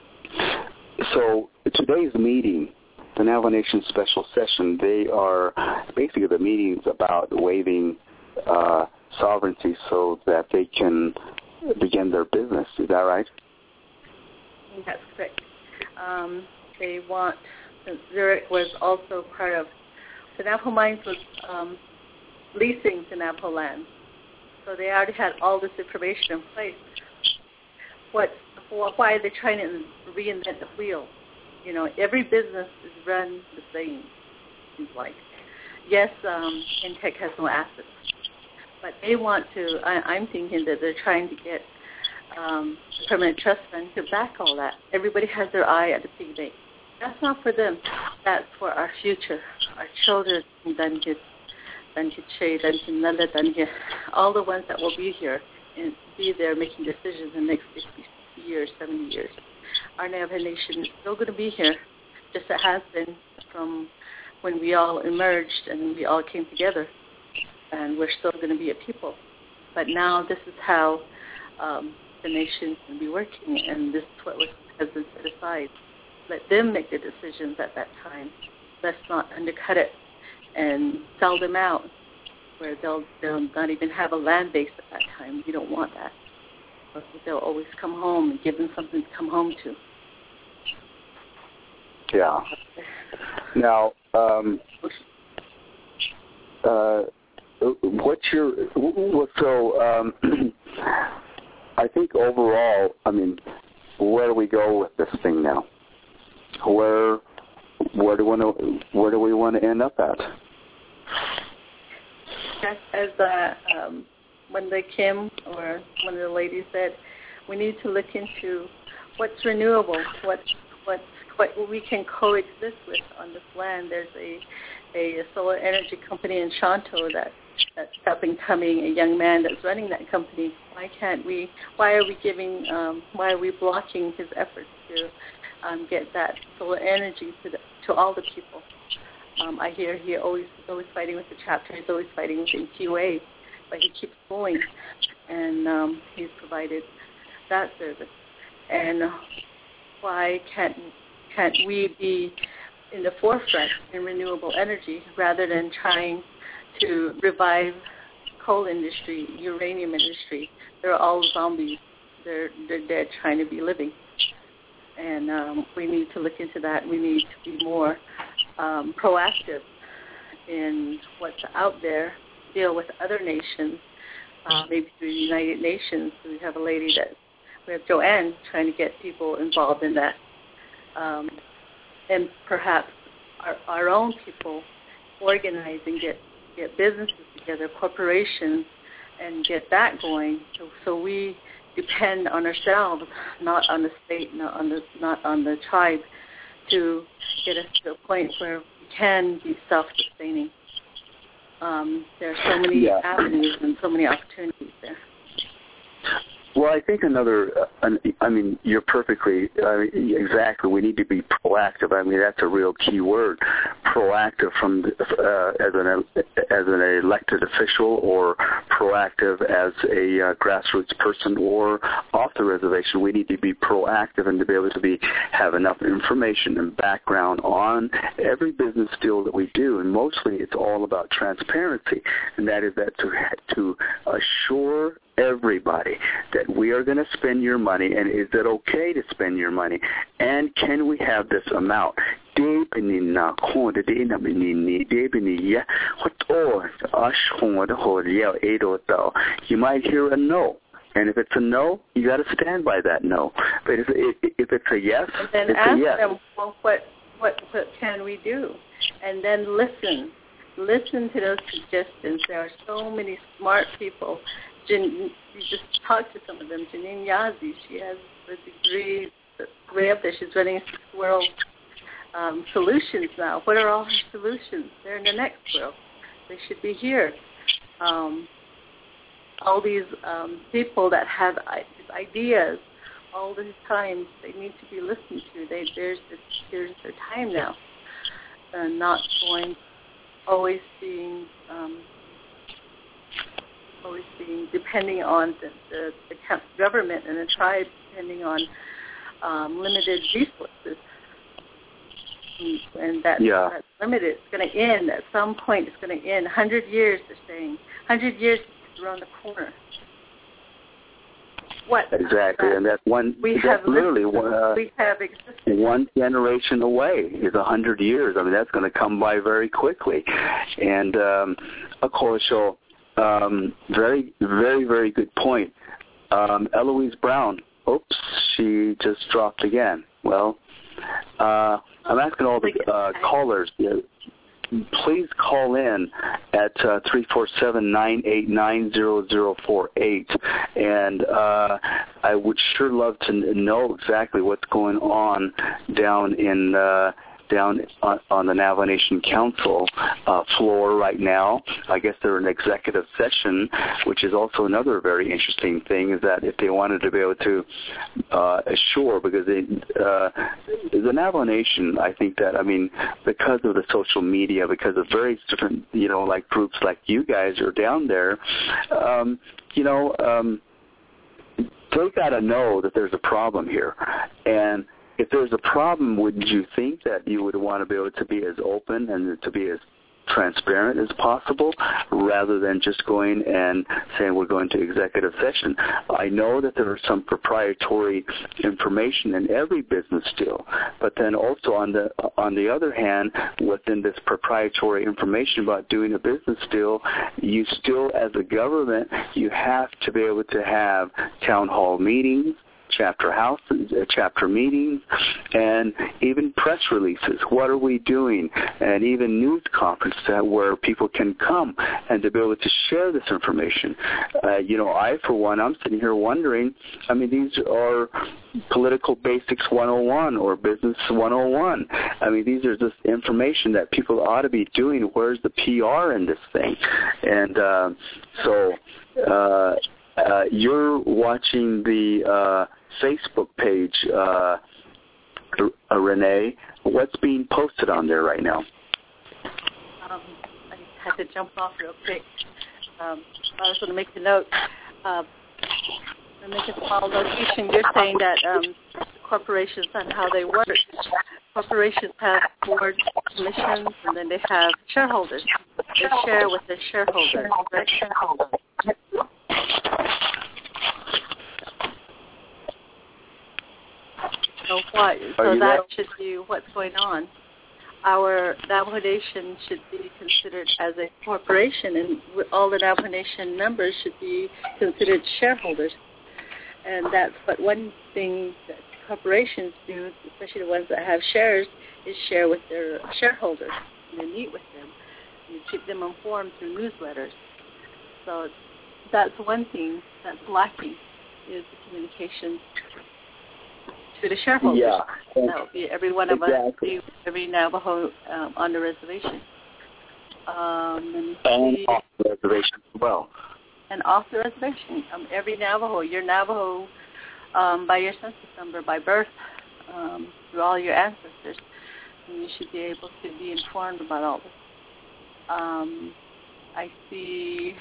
so today's meeting, the Navajo Nation special session, they are basically the meetings about waiving uh, sovereignty so that they can begin their business. Is that right? That's correct. Um, they want, since Zurich was also part of, the Navajo Mines was um, leasing the Navajo land. So they already had all this information in place. What, why are they trying to reinvent the wheel? You know, every business is run the same, seems like. Yes, um, Intech has no assets. But they want to, I, I'm thinking that they're trying to get um, the permanent trust fund to back all that. Everybody has their eye at the piggy bank. That's not for them. That's for our future, our children, all the ones that will be here and be there making decisions in the next fifty years, seventy years. Our Navajo Nation is still going to be here, just as it has been from when we all emerged and we all came together. And we're still going to be a people. But now this is how um, the nation can be working, and this is what was, has been set aside. Let them make the decisions at that time. Let's not undercut it and sell them out where they'll, they'll not even have a land base at that time. We don't want that. But they'll always come home and give them something to come home to. Yeah. Now, um, uh, what's your, so um, I think overall, I mean, where do we go with this thing now? Where, where do we want to, where do we want to end up at? As uh, um, when they came, or one of the ladies said, we need to look into what's renewable, what what what we can coexist with on this land. There's a a solar energy company in Shanto that that's up and coming, a young man that's running that company. Why can't we? Why are we giving? Um, why are we blocking his efforts to um, get that solar energy to the, to all the people? Um, I hear he always always fighting with the chapter. He's always fighting with the Q A, but he keeps going, and um, he's provided that service. And why can't can't we be in the forefront in renewable energy rather than trying to revive coal industry, uranium industry, they're all zombies. They're they're dead trying to be living. And um, we need to look into that. We need to be more um, proactive in what's out there, deal with other nations, uh, maybe through the United Nations. We have a lady that, we have Joanne trying to get people involved in that. Um, and perhaps our, our own people organize and get, get businesses together, corporations, and get that going. So, so we depend on ourselves, not on the state, not on the not on the tribe, to get us to a point where we can be self-sustaining. Um, there are so many yeah. avenues and so many opportunities there. Well, I think another, uh, I mean, you're perfectly, uh, exactly, we need to be proactive. I mean, that's a real key word, proactive from uh, as an as an elected official, or proactive as a uh, grassroots person or off the reservation. We need to be proactive and to be able to be have enough information and background on every business deal that we do, and mostly it's all about transparency, and that is that to to assure everybody that we are going to spend your money, and is it okay to spend your money, and can we have this amount? You might hear a no, and if it's a no, you got to stand by that no. But if, if it's a yes, and then it's ask a yes. them, well, what, what what can we do? And then listen. Listen to those suggestions. There are so many smart people. Jan, you just talk to some of them. Janine Yazzie, she has a degree way up there. She's running World um, Solutions now. What are all her solutions? They're in the next world. They should be here. Um, all these um, people that have ideas all the time, they need to be listened to. They, there's, there's their time now. Uh, not going, always being... Um, always being depending on the, the, the government and the tribe, depending on um, limited resources. And that, yeah. that's limited. It's going to end at some point. It's going to end. one hundred years, they're saying. one hundred years is around the corner. What? Exactly, that? and that's one, we that's have literally uh, we have one generation away is one hundred years. I mean, that's going to come by very quickly. And, um, of course, so, Um, very, very, very good point. Um, Eloise Brown, oops, she just dropped again. Well, uh, I'm asking all the uh, callers, uh, please call in at uh, three four seven, nine eight nine, zero zero four eight. And uh, I would sure love to know exactly what's going on down in uh down on, on the Navajo Nation Council uh, floor right now. I guess they're in executive session, which is also another very interesting thing, is that if they wanted to be able to uh, assure, because they, uh, the Navajo Nation, I think that, I mean, because of the social media, because of various different, you know, like groups like you guys are down there, um, you know, um, they've got to know that there's a problem here. And if there's a problem, wouldn't you think that you would want to be able to be as open and to be as transparent as possible, rather than just going and saying we're going to executive session? I know that there is some proprietary information in every business deal, but then also on the on the other hand, within this proprietary information about doing a business deal, you still, as a government, you have to be able to have town hall meetings, chapter houses, uh, chapter meetings, and even press releases. What are we doing? And even news conferences where people can come and to be able to share this information. Uh, you know, I, for one, I'm sitting here wondering, I mean, these are political basics one oh one or business one oh one. I mean, these are just information that people ought to be doing. Where's the P R in this thing? And uh, so uh, uh, you're watching the uh, Facebook page, uh, uh, Renee. What's being posted on there right now? Um, I had to jump off real quick. Um, I was going to make a note. Uh, to make a small notation, you're saying that um, corporations and how they work. Corporations have boards, commissions, and then they have shareholders. They share with the shareholders. Right? So what? Are So you that there? should be what's going on. Our Navajo Nation should be considered as a corporation, and all the Navajo Nation members should be considered shareholders. And that's what one thing that corporations do, especially the ones that have shares, is share with their shareholders. And they meet with them. And you keep them informed through newsletters. So that's one thing that's lacking, is the communication to the shareholders. Yeah. That would be every one of exactly. us, every Navajo um, on the reservation. Um, and and see, off the reservation as well. and off the reservation. Um, every Navajo, you're Navajo um, by your census number, by birth, um, through all your ancestors. And you should be able to be informed about all this. Um, I see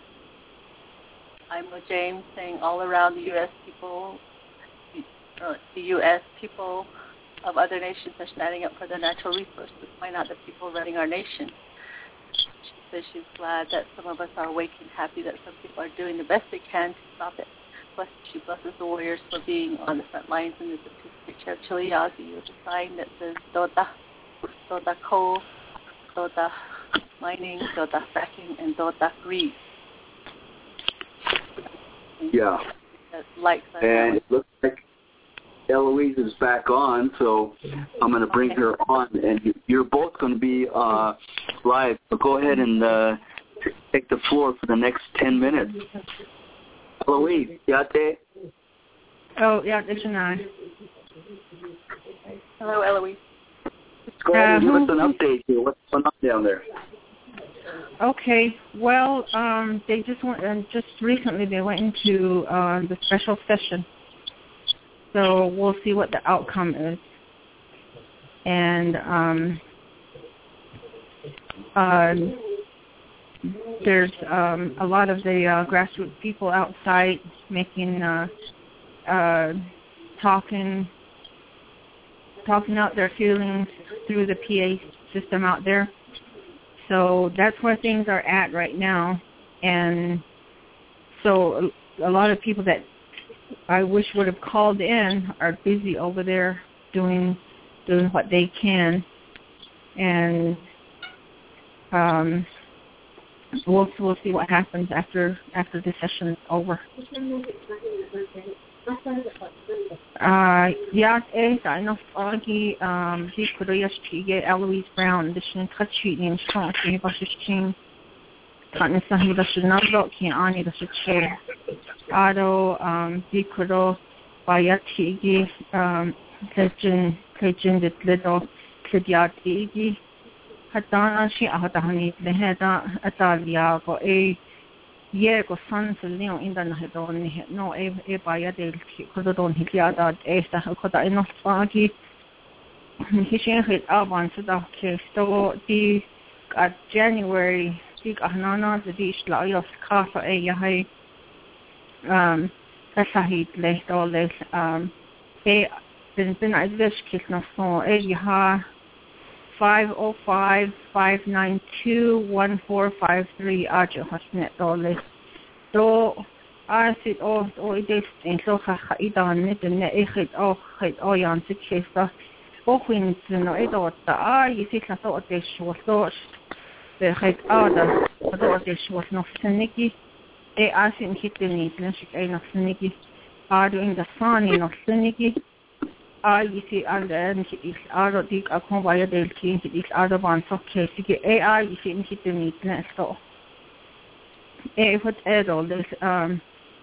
I'm with James saying all around the U S people, uh, the U S people of other nations are standing up for their natural resources. Why not the people running our nation? She says she's glad that some of us are awake and happy that some people are doing the best they can to stop it. Plus, she blesses the warriors for being on the front lines, and there's a picture of Chiliyazi with a sign that says Dota, Dota coal, Dota mining, Dota fracking, and Dota greed. Yeah. That likes our And it looks like Eloise is back on, so I'm going to bring okay. her on, and you- you're both going to be uh, live. So go ahead and uh, t- take the floor for the next ten minutes. Eloise, yate? Oh, yeah, it's an Hello, Eloise. Go ahead and Uh, give us an who- update here. What's going on down there? Okay, well, um, they just went, uh, just recently they went into uh, the special session, so we'll see what the outcome is. And um, uh, there's um, a lot of the uh, grassroots people outside making, uh, uh, talking, talking out their feelings through the P A system out there. So that's where things are at right now. And so a, a lot of people that I wish would have called in are busy over there doing doing what they can. And um, we'll we'll see what happens after after the session is over. Uh, yeah, eh, I know Foggy, um, the Korea Stige, Eloise Brown, the Shin Kachi, and Sean, the Bashishin, Cotton Sahi, the Shinabro, Kiani, the Shiche, Ado, um, the Kodo, Bayatigi, um, Kajin, Kajin, the Little, Kidyatigi, Hatana, she Ahatahani, the Heda, Atalia, go a yeah, go sun to Leon in the Hedon, no, a by a day, Kodon, Hikiada, Esta, Koda, enough foggy. He hit up on the case, so the at January, the Ahnana, the dish, Laos, Casa, a Yahay, um, Kasahit, left all this, um, a been I wish kiss no so, a Yaha. five oh five, five nine two, one four five three Ajo Hasnet Dollars. So I said, oh, oh, it is in so Haidan, it and it oh, it oh, yan six chester. Oh, when no, it ought the eye, you see, I thought this was thought the head other, I thought this was not Seniki. They asked him hit the need, and she ain't not Seniki. Are doing the sun in of Seniki. Ah, you see, and then he is out of the accompany del king, he is out of one so case. A I, you see, he didn't need next door. A what all this, um,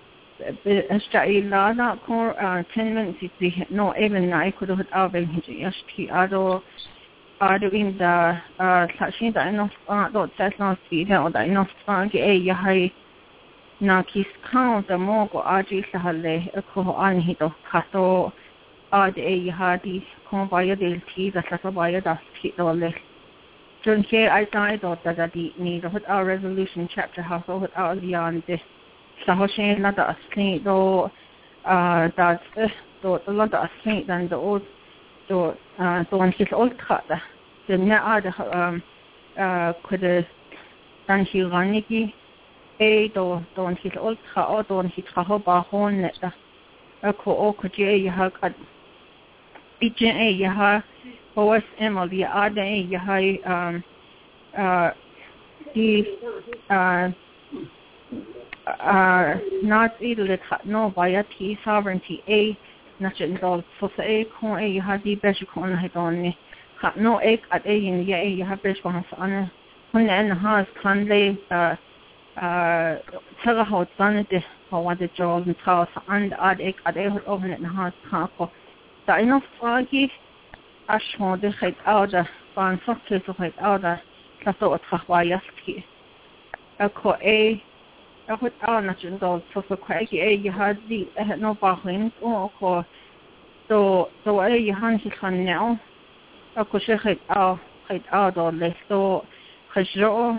Strailana, core, uh, ten minutes, if no, even I could have outbeen his S P, Ado, Ado in the, uh, touching the enough, uh, not that's not speed, or the enough funk, a Yahay, Nakis count, the Mogo, Aji Sahale, a co on hit of Kato. Ad a hadi convaya del tea that Satabaya does hit all this. John K. I thought that the need of our resolution chapter house over our beyond this. Sahoshin not a saint though, uh, that's the lot of saint than the old, the one his old cut. The net um, uh, could have done he raniki, a though, don't his old cut or don't his Hahoba hornet. A co-oka you have got. ijen e yaha O S M al ya ada e yaha um uh the uh uh not either no bayati sovereignty a national dol so say ko e yaha di besh ko na hedoni no ek at e in ya e yaha besh ko ana hun en has kan le uh uh taga hot sanete what the job and house and ad ek ad e oven in has kako da ino fragi ashon de het ouder van sokke so het ouder dat so trachwayaski ako e ako ta na jindol so so kwagi e je had die het no bagin o ko so so e je han sich kan nou ako se het au het ouder le so gejo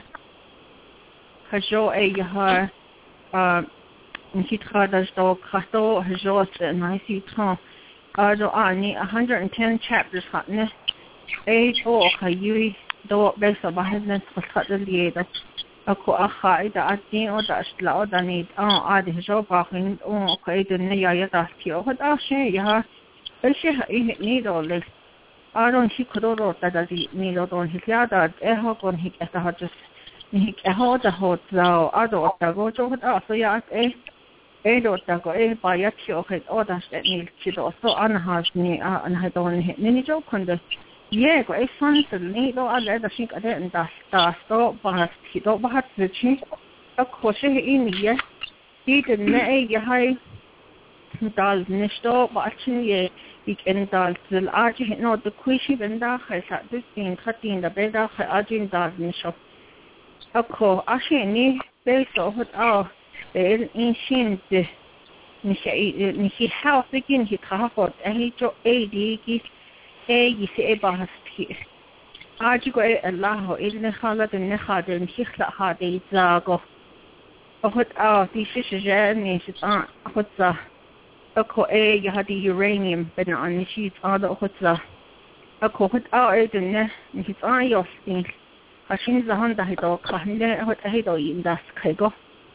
gejo e je ha uh Nikit Khadash do Khato Hajos and I see Tom Ado Ani one hundred ten chapters hatne eight o Khayui do Besa Bahadnes Khatta Lieda Ako Akha Ida Ati o da Ashla o da Nid An Adi Hajo Bakhin o Kaida Naya Dasti o Had Ashe Ya Elshi Hit Nido Lis Aron Hikoro Tadadi Nido Don Hikyada Eho Gon Hik Esa Hajus Hik Eho da Hot Zao Ado Otago Johad Aso Ya Eh Edo tago e bayati o het odas et nil kido so anhas ni an hedon het ni jo kunde ye go e son se ni do ale da shik ade en das das do bahas kido bahat zichi a koshe in ye di de ne e ye hay dal nisto bachin ye ik en dal zil aji het no de kwishi benda khasa dis din khatin da benda kha ajin dal nisho akko ashe ni beso hot a el inshin de nishi nishi house again he khafot and jo ad ki e yisi e bahasti aji go allah il ne khala de ne khade nishi khla hade zago hot a di shish jani shitan hotza ako e yahadi uranium ben an nishi ada hotza ako hot a e de ne nishi an yostin hashin zahan da hido khande hot hido indas khego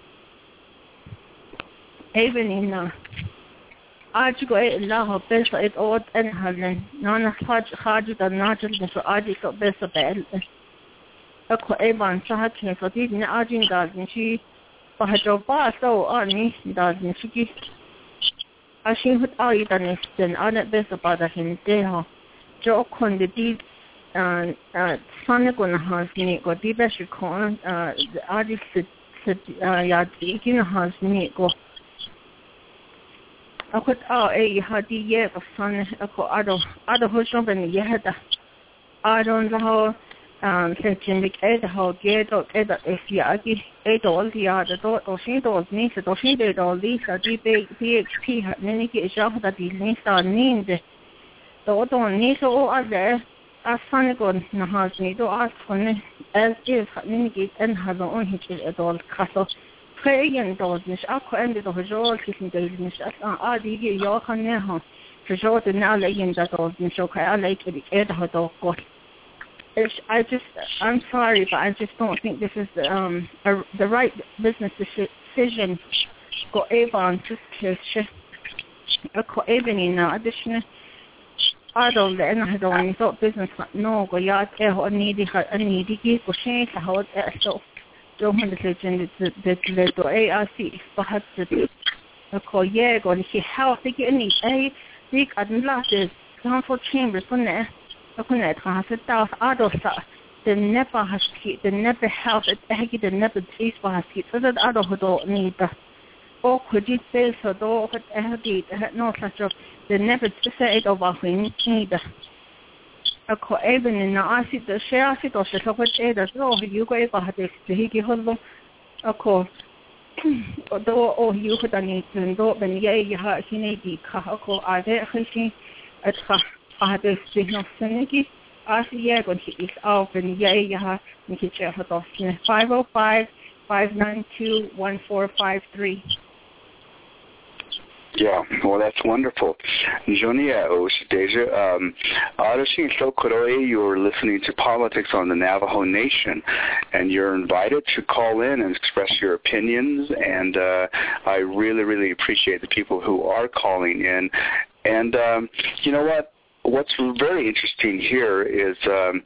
even in uh ajigo Allah besa it od en halen nana haj haj da najil de aji so besa bel ako evan sahat ne so di ne ajin da shi bahajo ba so ani da shi ashin hut ai da ne den ana besa ba da hin de ha jo kon de di uh uh sane ko na has ni ko di besh kon uh aji sit sit ya di kin has ni ko Ako a e hadi ye basan ako ado ado hoshon ben yehda ado laho um section lik e ho gedo e da e fiagi e do al dia da do do shi do ni se do shi de do li sa di pe P H P ha ni ki ja da di ni sta ni de do do ni so o ale asan ko na ha ni do as kon as is ni ki en ha do on hit e do kaso Prayen does nicht akko ende do hojol kisin de nicht an adi ge yo kan ne ha hojol de na legen da does nicht okay I like it it ha do got I just I'm sorry but I just don't think this is the um a, the right business decision go evan just kish akko even in addition I don't le na do ni so business no go ya e ho ni di ha ni di ki ko she sa ho so John Legend the the the A R C perhaps the Koye go ni how to get any a big and last council chambers on there okay has it down adult the never has the never help it the never please has so that adult don't need that or could you say so do it no such of the never say it over when need ako even in acid the share acid or so what it does no you go ever had it he hollow ako do o you could need to do when ye ha hinedi ka ako ade khishi at ha had it signal seneki as ye go is out when ye ha niki che ha to five oh five, five nine two, one four five three. Yeah, well, that's wonderful. Jonia Oshideja, um, Adoshin Sokoroi, you're listening to Politics on the Navajo Nation, and you're invited to call in and express your opinions, and uh, I really, really appreciate the people who are calling in. And um, you know what? what's very interesting here is, um,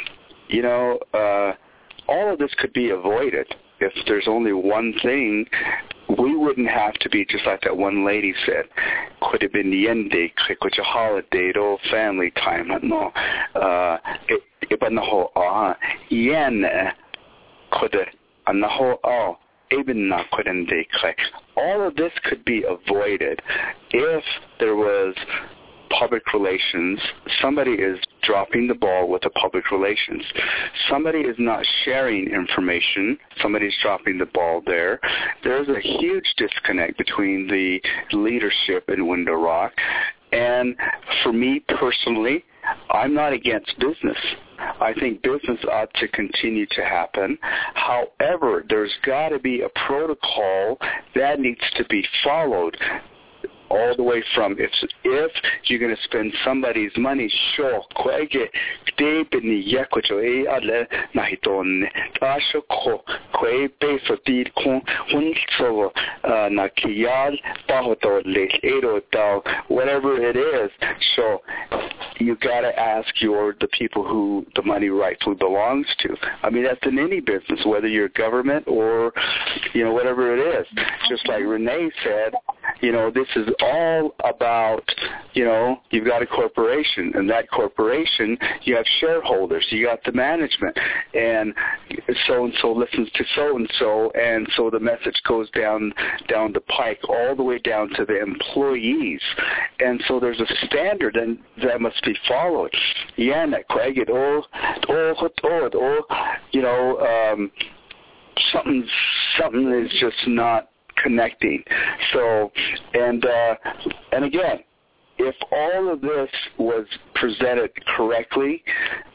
you know, uh, all of this could be avoided if there's only one thing. We wouldn't have to be just like that one lady said. Could have been the end day, could a holiday or family time. No, uh, it but no, ah, yen could a no, oh, even not couldn't they click. All of this could be avoided if there was public relations. Somebody is dropping the ball with the public relations. Somebody is not sharing information. Somebody's dropping the ball there. There's a huge disconnect between the leadership in Window Rock. And for me personally, I'm not against business. I think business ought to continue to happen. However, there's got to be a protocol that needs to be followed. All the way from if if you're going to spend somebody's money, sure, kwege de bini yakocho e ale na hiton asho ko kwe be for the kon hun so na kiyal pahoto le ero dal whatever it is. So you got to ask your the people who the money rightfully belongs to. I mean, that's in any business, whether you're government or you know whatever it is. Just like Renee said, you know, this is all about, you know, you've got a corporation, and that corporation, you have shareholders, you got the management, and so-and-so listens to so-and-so, and so the message goes down down the pike all the way down to the employees. And so there's a standard and that must be followed. Yeah, or, or, or, or, you know, um, something, something is just not connecting. So, and uh, and again, if all of this was presented correctly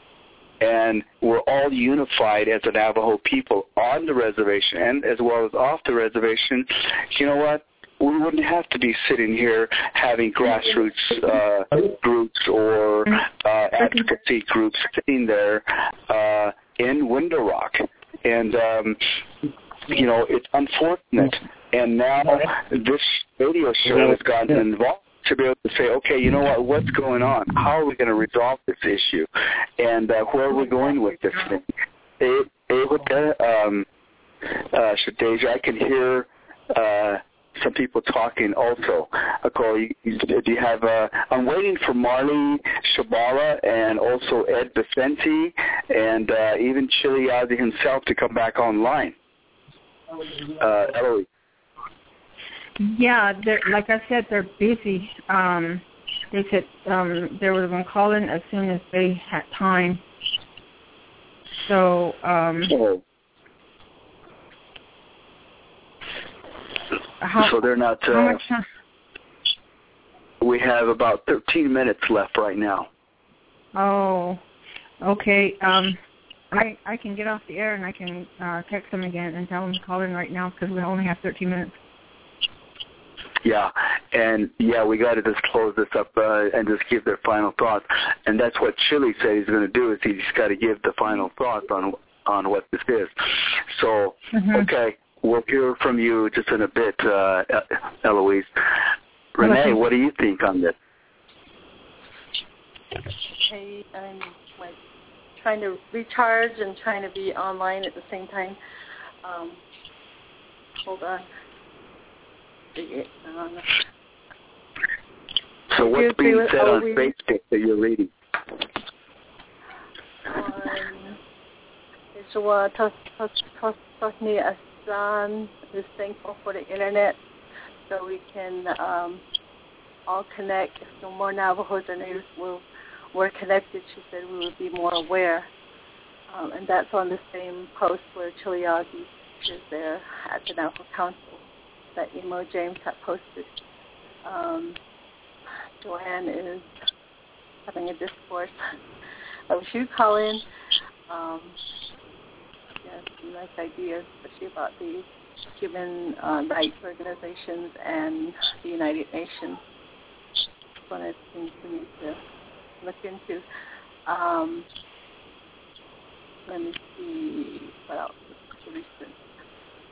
and we're all unified as the Navajo people on the reservation and as well as off the reservation, you know what? We wouldn't have to be sitting here having grassroots uh, groups or uh, advocacy groups sitting there uh, in Window Rock. And, um, you know, it's unfortunate. And now this radio show has gotten involved to be able to say, okay, you know what, what's going on? How are we going to resolve this issue? And uh, where are we going with this thing? It, it, um, uh, Shadeja, I can hear uh, some people talking also. Okay, do you have, uh, I'm waiting for Marley Shabala and also Ed Vicente and uh, even Chili Yazzie himself to come back online. Uh, Eloise. Yeah, like I said, they're busy. Um, they said um, they were going to call in as soon as they had time. So, um, oh. how, so they're not. Uh, how much time? We have about thirteen minutes left right now. Oh, okay. Um, I I can get off the air and I can uh, text them again and tell them to call in right now because we only have thirteen minutes. Yeah, and yeah, we got to just close this up uh, and just give their final thoughts. And that's what Chili said he's going to do is he's got to give the final thoughts on on what this is. So, mm-hmm. okay, we'll hear from you just in a bit, uh, Eloise. Renee, what do you think on this? Hey, I'm like trying to recharge and trying to be online at the same time. Um, hold on. So what's being said on Facebook that you're reading? Tosni Asan is thankful for the internet, so we can um, all connect. If no more Navajos or Natives will, were connected, she said we would be more aware. Um, and that's on the same post where Chili Yazzie is there at the Navajo Council that Emo James had posted. Um, Joanne is having a discourse. I wish you'd call in. Um, yeah, some nice ideas, especially about the human uh, rights organizations and the United Nations. It's one of the things we need to look into. Um, let me see what else is recent.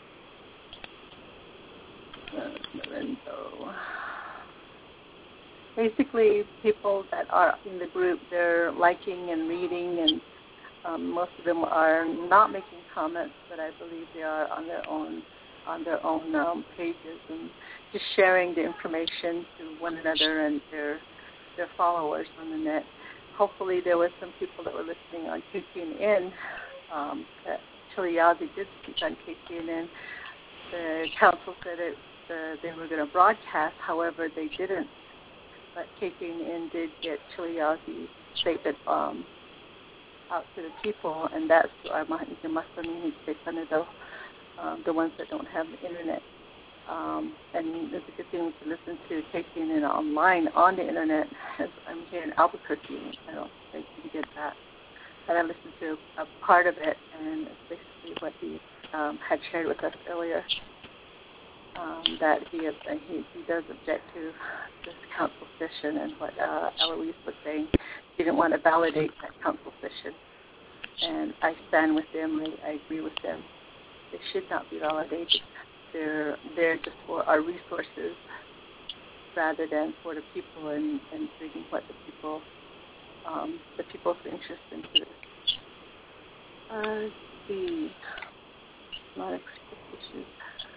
Uh, Lorenzo. basically people that are in the group, they're liking and reading, and um, most of them are not making comments, but I believe they are on their own on their own um, pages and just sharing the information to one another and their their followers on the net. Hopefully there were some people that were listening on K C N N. Um, that Chiliyazi did speak on K C N N. The council said it, uh, they were going to broadcast, however, they didn't. But K C N N did get Chiliyazi's statement um, out to the people, and that's our Mahamini Sepanado, um, the ones that don't have the internet. Um, and it's a good thing to listen to K C N N online on the internet. As I'm here in Albuquerque, I don't think you can get that. But I listened to a part of it, and it's basically what he um, had shared with us earlier, um, that he, he he does object to this council session, and what uh, Eloise was saying, he didn't want to validate that council session. And I stand with them. I, I agree with them. They should not be validated. They're there just for our resources rather than for the people and, and bringing what the people, um, the people's interest into this. Uh, let's see. Not expectations.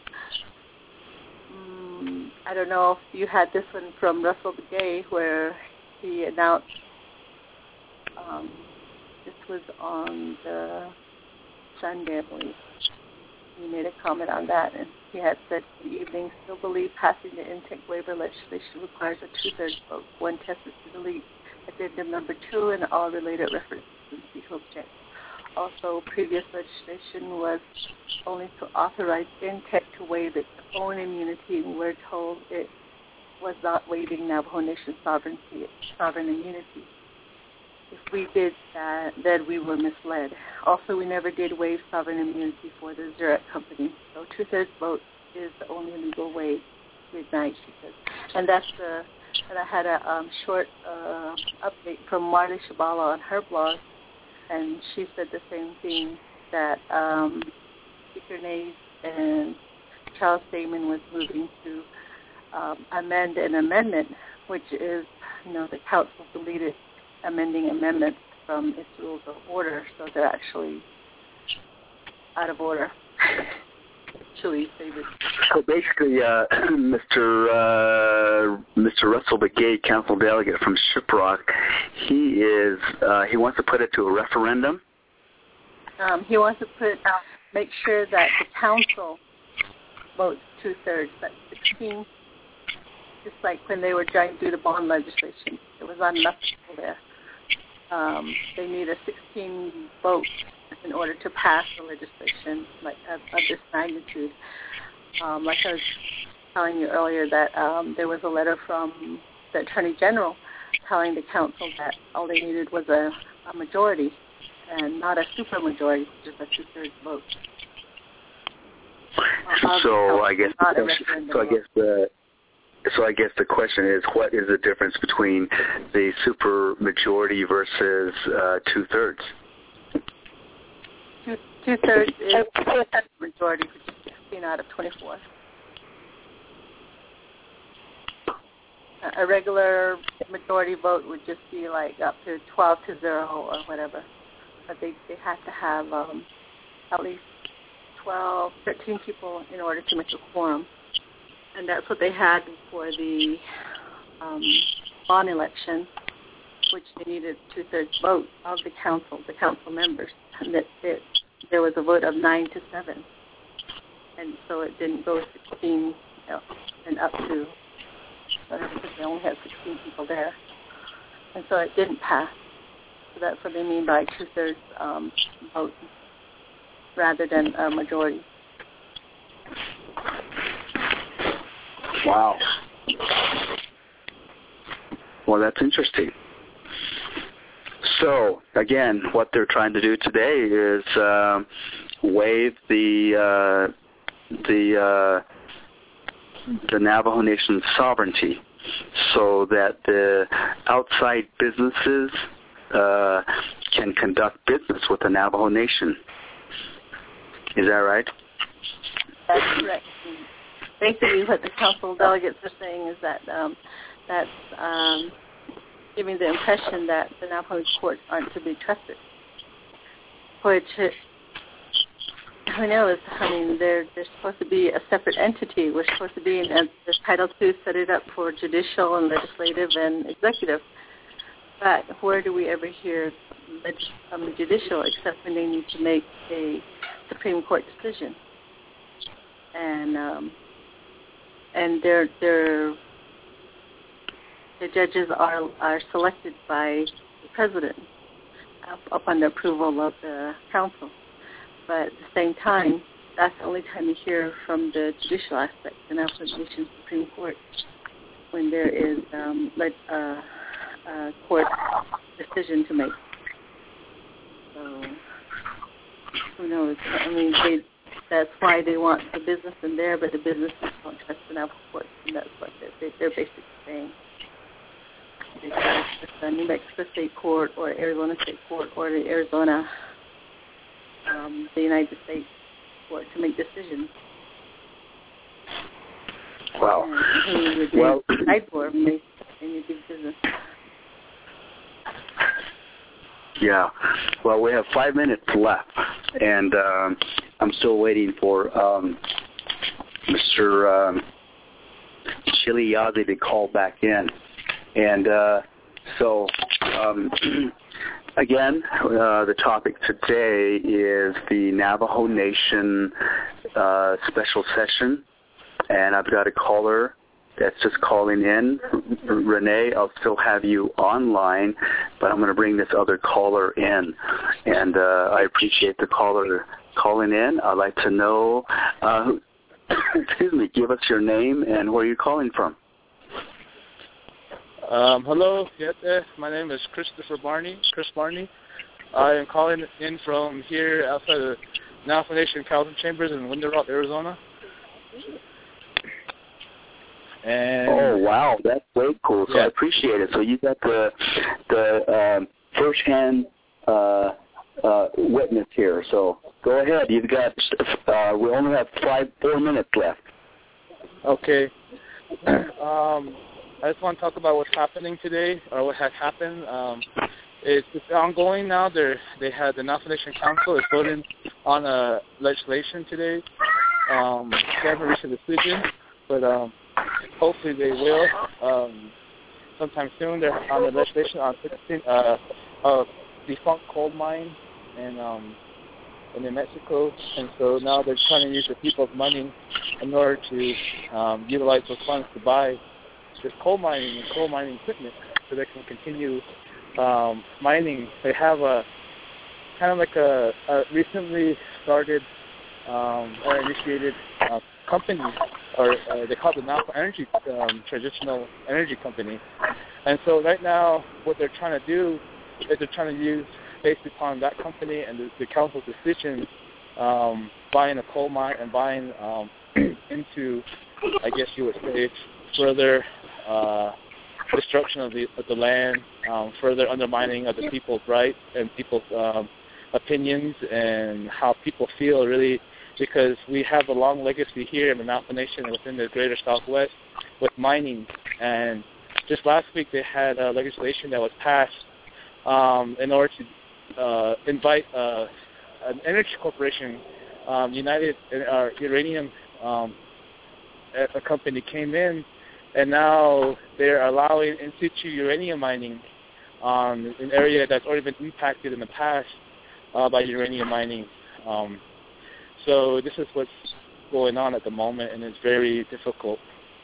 Um, I don't know if you had this one from Russell Begay where he announced, um, this was on the Sunday, I believe. He made a comment on that, and he had said in the evening, still believe passing the intake waiver legislation requires a two-thirds vote. One test is to delete addendum number two and all related references and see who objects. Also, previous legislation was only to authorize intake to waive its own immunity, and we're told it was not waiving Navajo Nation sovereignty, sovereign immunity. If we did that, then we were misled. Also, we never did waive sovereign immunity for the Zurich company. So two-thirds vote is the only legal way to ignite, she says. And that's the, and I had a um, short uh, update from Marley Shabala on her blog, and she said the same thing, that um, Speaker Nays and Charles Damon was moving to um, amend an amendment, which is, you know, the council deleted amending amendments from its rules of order, so they're actually out of order. Chili's favorite. So basically, uh, Mister Uh, Mister Russell Begay, council delegate from Shiprock, he is uh, he wants to put it to a referendum. Um, he wants to put make sure that the council votes two thirds. That's sixteen. Just like when they were trying to do the bond legislation, there was not enough people there. Um, they need a sixteen vote in order to pass the legislation like of, of this magnitude. Um, like I was telling you earlier, that um, there was a letter from the Attorney General telling the council that all they needed was a, a majority and not a supermajority, just a two-thirds vote. Uh, so I guess so I guess the So I guess the question is, what is the difference between the super majority versus uh, two-thirds? Two, two-thirds is majority, which is sixteen out of twenty-four. A regular majority vote would just be like up to twelve to zero or whatever. But they, they have to have um, at least twelve, thirteen people in order to make a quorum. And that's what they had for the um, bond election, which they needed two-thirds vote of the council, the council members. And that it, there was a vote of nine to seven. And so it didn't go sixteen, you know, and up to whatever, because they only had sixteen people there. And so it didn't pass. So that's what they mean by two-thirds um, vote rather than a majority. Wow. Well, that's interesting. So, again, what they're trying to do today is uh, waive the uh, the uh, the Navajo Nation's sovereignty, so that the outside businesses uh, can conduct business with the Navajo Nation. Is that right? That's correct. Basically, what the council delegates are saying is that um, that's um, giving the impression that the Navajo courts aren't to be trusted, which, who knows, I mean, they're, they're supposed to be a separate entity. We're supposed to be in a, the Title two set it up for judicial and legislative and executive. But where do we ever hear from the judicial except when they need to make a Supreme Court decision? And um, and their their the judges are are selected by the president up, upon the approval of the council. But at the same time, that's the only time you hear from the judicial aspect, the Navajo Nation Supreme Court, when there is um, like a, a court decision to make. So who knows? I mean, they, that's why they want the business in there, but the businesses don't trust the Navajo courts, and that's what they're, they're basically saying. They trust the New Mexico State Court or Arizona State Court or the Arizona, um, the United States Court to make decisions. Wow. And who would they well, decide for when they any big business? Yeah. Well, we have five minutes left, and um, I'm still waiting for um, Mister Um, Chiliyazi to call back in. And uh, so, um, again, uh, the topic today is the Navajo Nation uh, special session, and I've got a caller that's just calling in. Renee, I'll still have you online, but I'm going to bring this other caller in. And uh, I appreciate the caller calling in. I'd like to know, uh, excuse me, give us your name and where you're calling from. Um, hello, yes, my name is Christopher Barney, Chris Barney. I am calling in from here outside of Navajo Nation Council Chambers in Window Rock, Arizona. And oh wow, that's way cool. So yeah. I appreciate it. So you got the the um, first-hand uh, uh, witness here. So go ahead. You've got. Uh, we only have five, four minutes left. Okay. um, I just want to talk about what's happening today, or what has happened. Um, it's, it's ongoing now. They they had the Navajo Nation Council is voting on a legislation today. Um, they haven't reached a decision, but um, hopefully they will um, sometime soon. They're on the legislation on sixteen, uh, a defunct coal mine in um, in New Mexico, and so now they're trying to use the people's money in order to um, utilize those funds to buy this coal mining and coal mining equipment so they can continue um, mining. They have a kind of like a, a recently started um, or initiated uh, company, or uh, they call it the Navajo Energy um, Traditional Energy Company. And so right now what they're trying to do is they're trying to use, based upon that company and the, the council's decision, um, buying a coal mine and buying um, into, I guess you would say, further uh, destruction of the of the land, um, further undermining of the people's rights and people's um, opinions and how people feel, really, because we have a long legacy here in the Navajo Nation and within the greater Southwest with mining. And just last week they had a legislation that was passed um, in order to uh, invite uh, an energy corporation, um, United, our uranium um, a company came in, and now they're allowing in situ uranium mining on um, an area that's already been impacted in the past uh, by uranium mining. Um, so this is what's going on at the moment, and it's very difficult.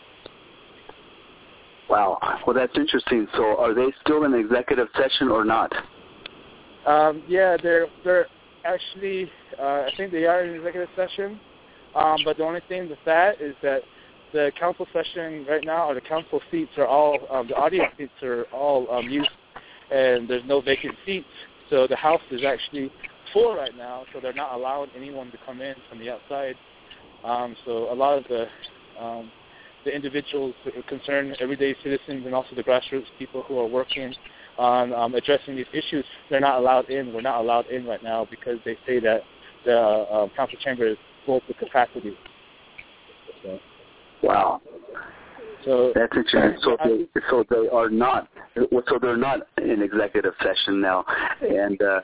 Wow. Well, that's interesting. So are they still in executive session or not? Um, yeah, they're they're actually, uh, I think they are in executive session, um, but the only thing with that is that the council session right now, or the council seats are all, um, the audience seats are all um, used, and there's no vacant seats. So the House is actually full right now, so they're not allowing anyone to come in from the outside. Um, so a lot of the um, the individuals that are concerned, everyday citizens, and also the grassroots people who are working on um, addressing these issues, they're not allowed in. We're not allowed in right now because they say that the uh, council chamber is full to capacity. So. Wow. So that's interesting. So they, so they are not. So they're not in executive session now, and uh,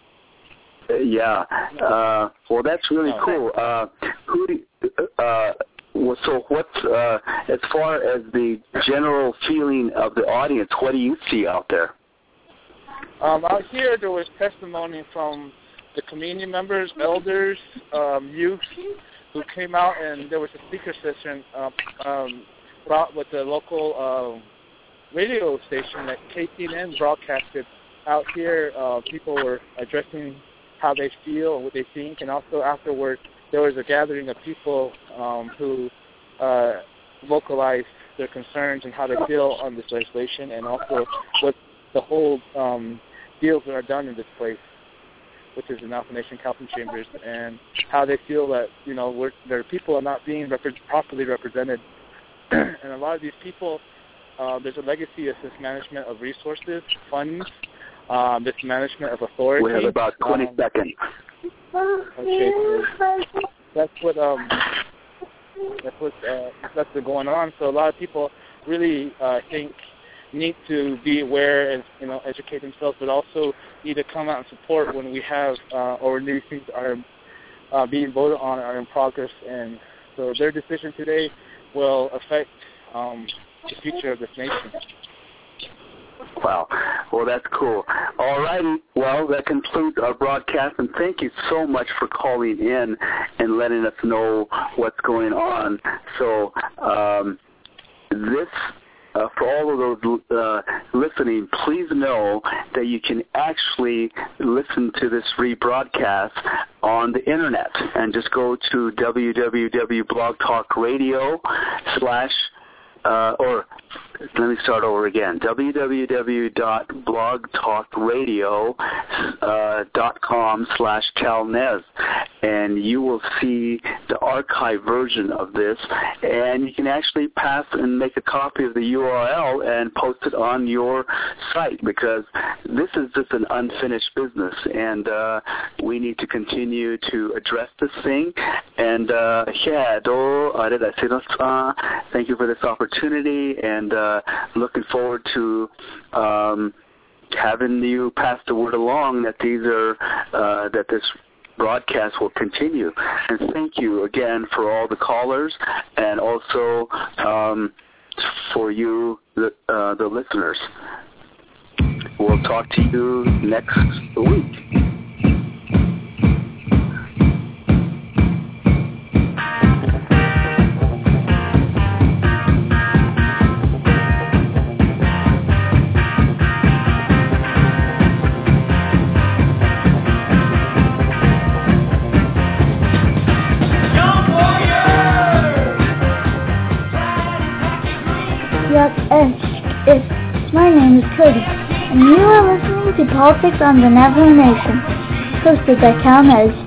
yeah. Uh, well, that's really cool. Uh, who? Do, uh, well, so what's uh, as far as the general feeling of the audience? What do you see out there? Um, out here, there was testimony from the community members, elders, um, youth, who came out, and there was a speaker session um, um, brought with the local uh, radio station that K T N N broadcasted. Out here, uh, people were addressing how they feel and what they think, and also afterward, there was a gathering of people um, who uh, vocalized their concerns and how they feel on this legislation, and also what the whole um, deals that are done in this place, which is the Navajo Nation Council Chambers, and how they feel that, you know, we're, their people are not being rep- properly represented. And a lot of these people, uh, there's a legacy of mismanagement of resources, funds, uh, mismanagement of authority. We have about twenty um, seconds. Okay, so that's what um, that's what uh, that's what's going on. So a lot of people really uh, think need to be aware and, you know, educate themselves, but also need to come out and support when we have uh, or new things are uh, being voted on are in progress. And so their decision today will affect um, the future of this nation. Wow. Well, that's cool. All righty. Well, that concludes our broadcast, and thank you so much for calling in and letting us know what's going on. So um, this, uh, for all of those uh, listening, please know that you can actually listen to this rebroadcast on the Internet, and just go to www.blogtalkradio slash Uh, or let me start over again, www.blogtalkradio.com slash calnez, and you will see the archive version of this, and you can actually pass and make a copy of the U R L and post it on your site, because this is just an unfinished business, and uh, we need to continue to address this thing. And uh, yeah, thank you for this opportunity, and uh, looking forward to um, having you pass the word along that these are uh, that this broadcast will continue. And thank you again for all the callers, and also um, for you, the, uh, the listeners. We'll talk to you next week. And if my name is Cody, and you are listening to Politics on the Navajo Nation, hosted by Cal Nez.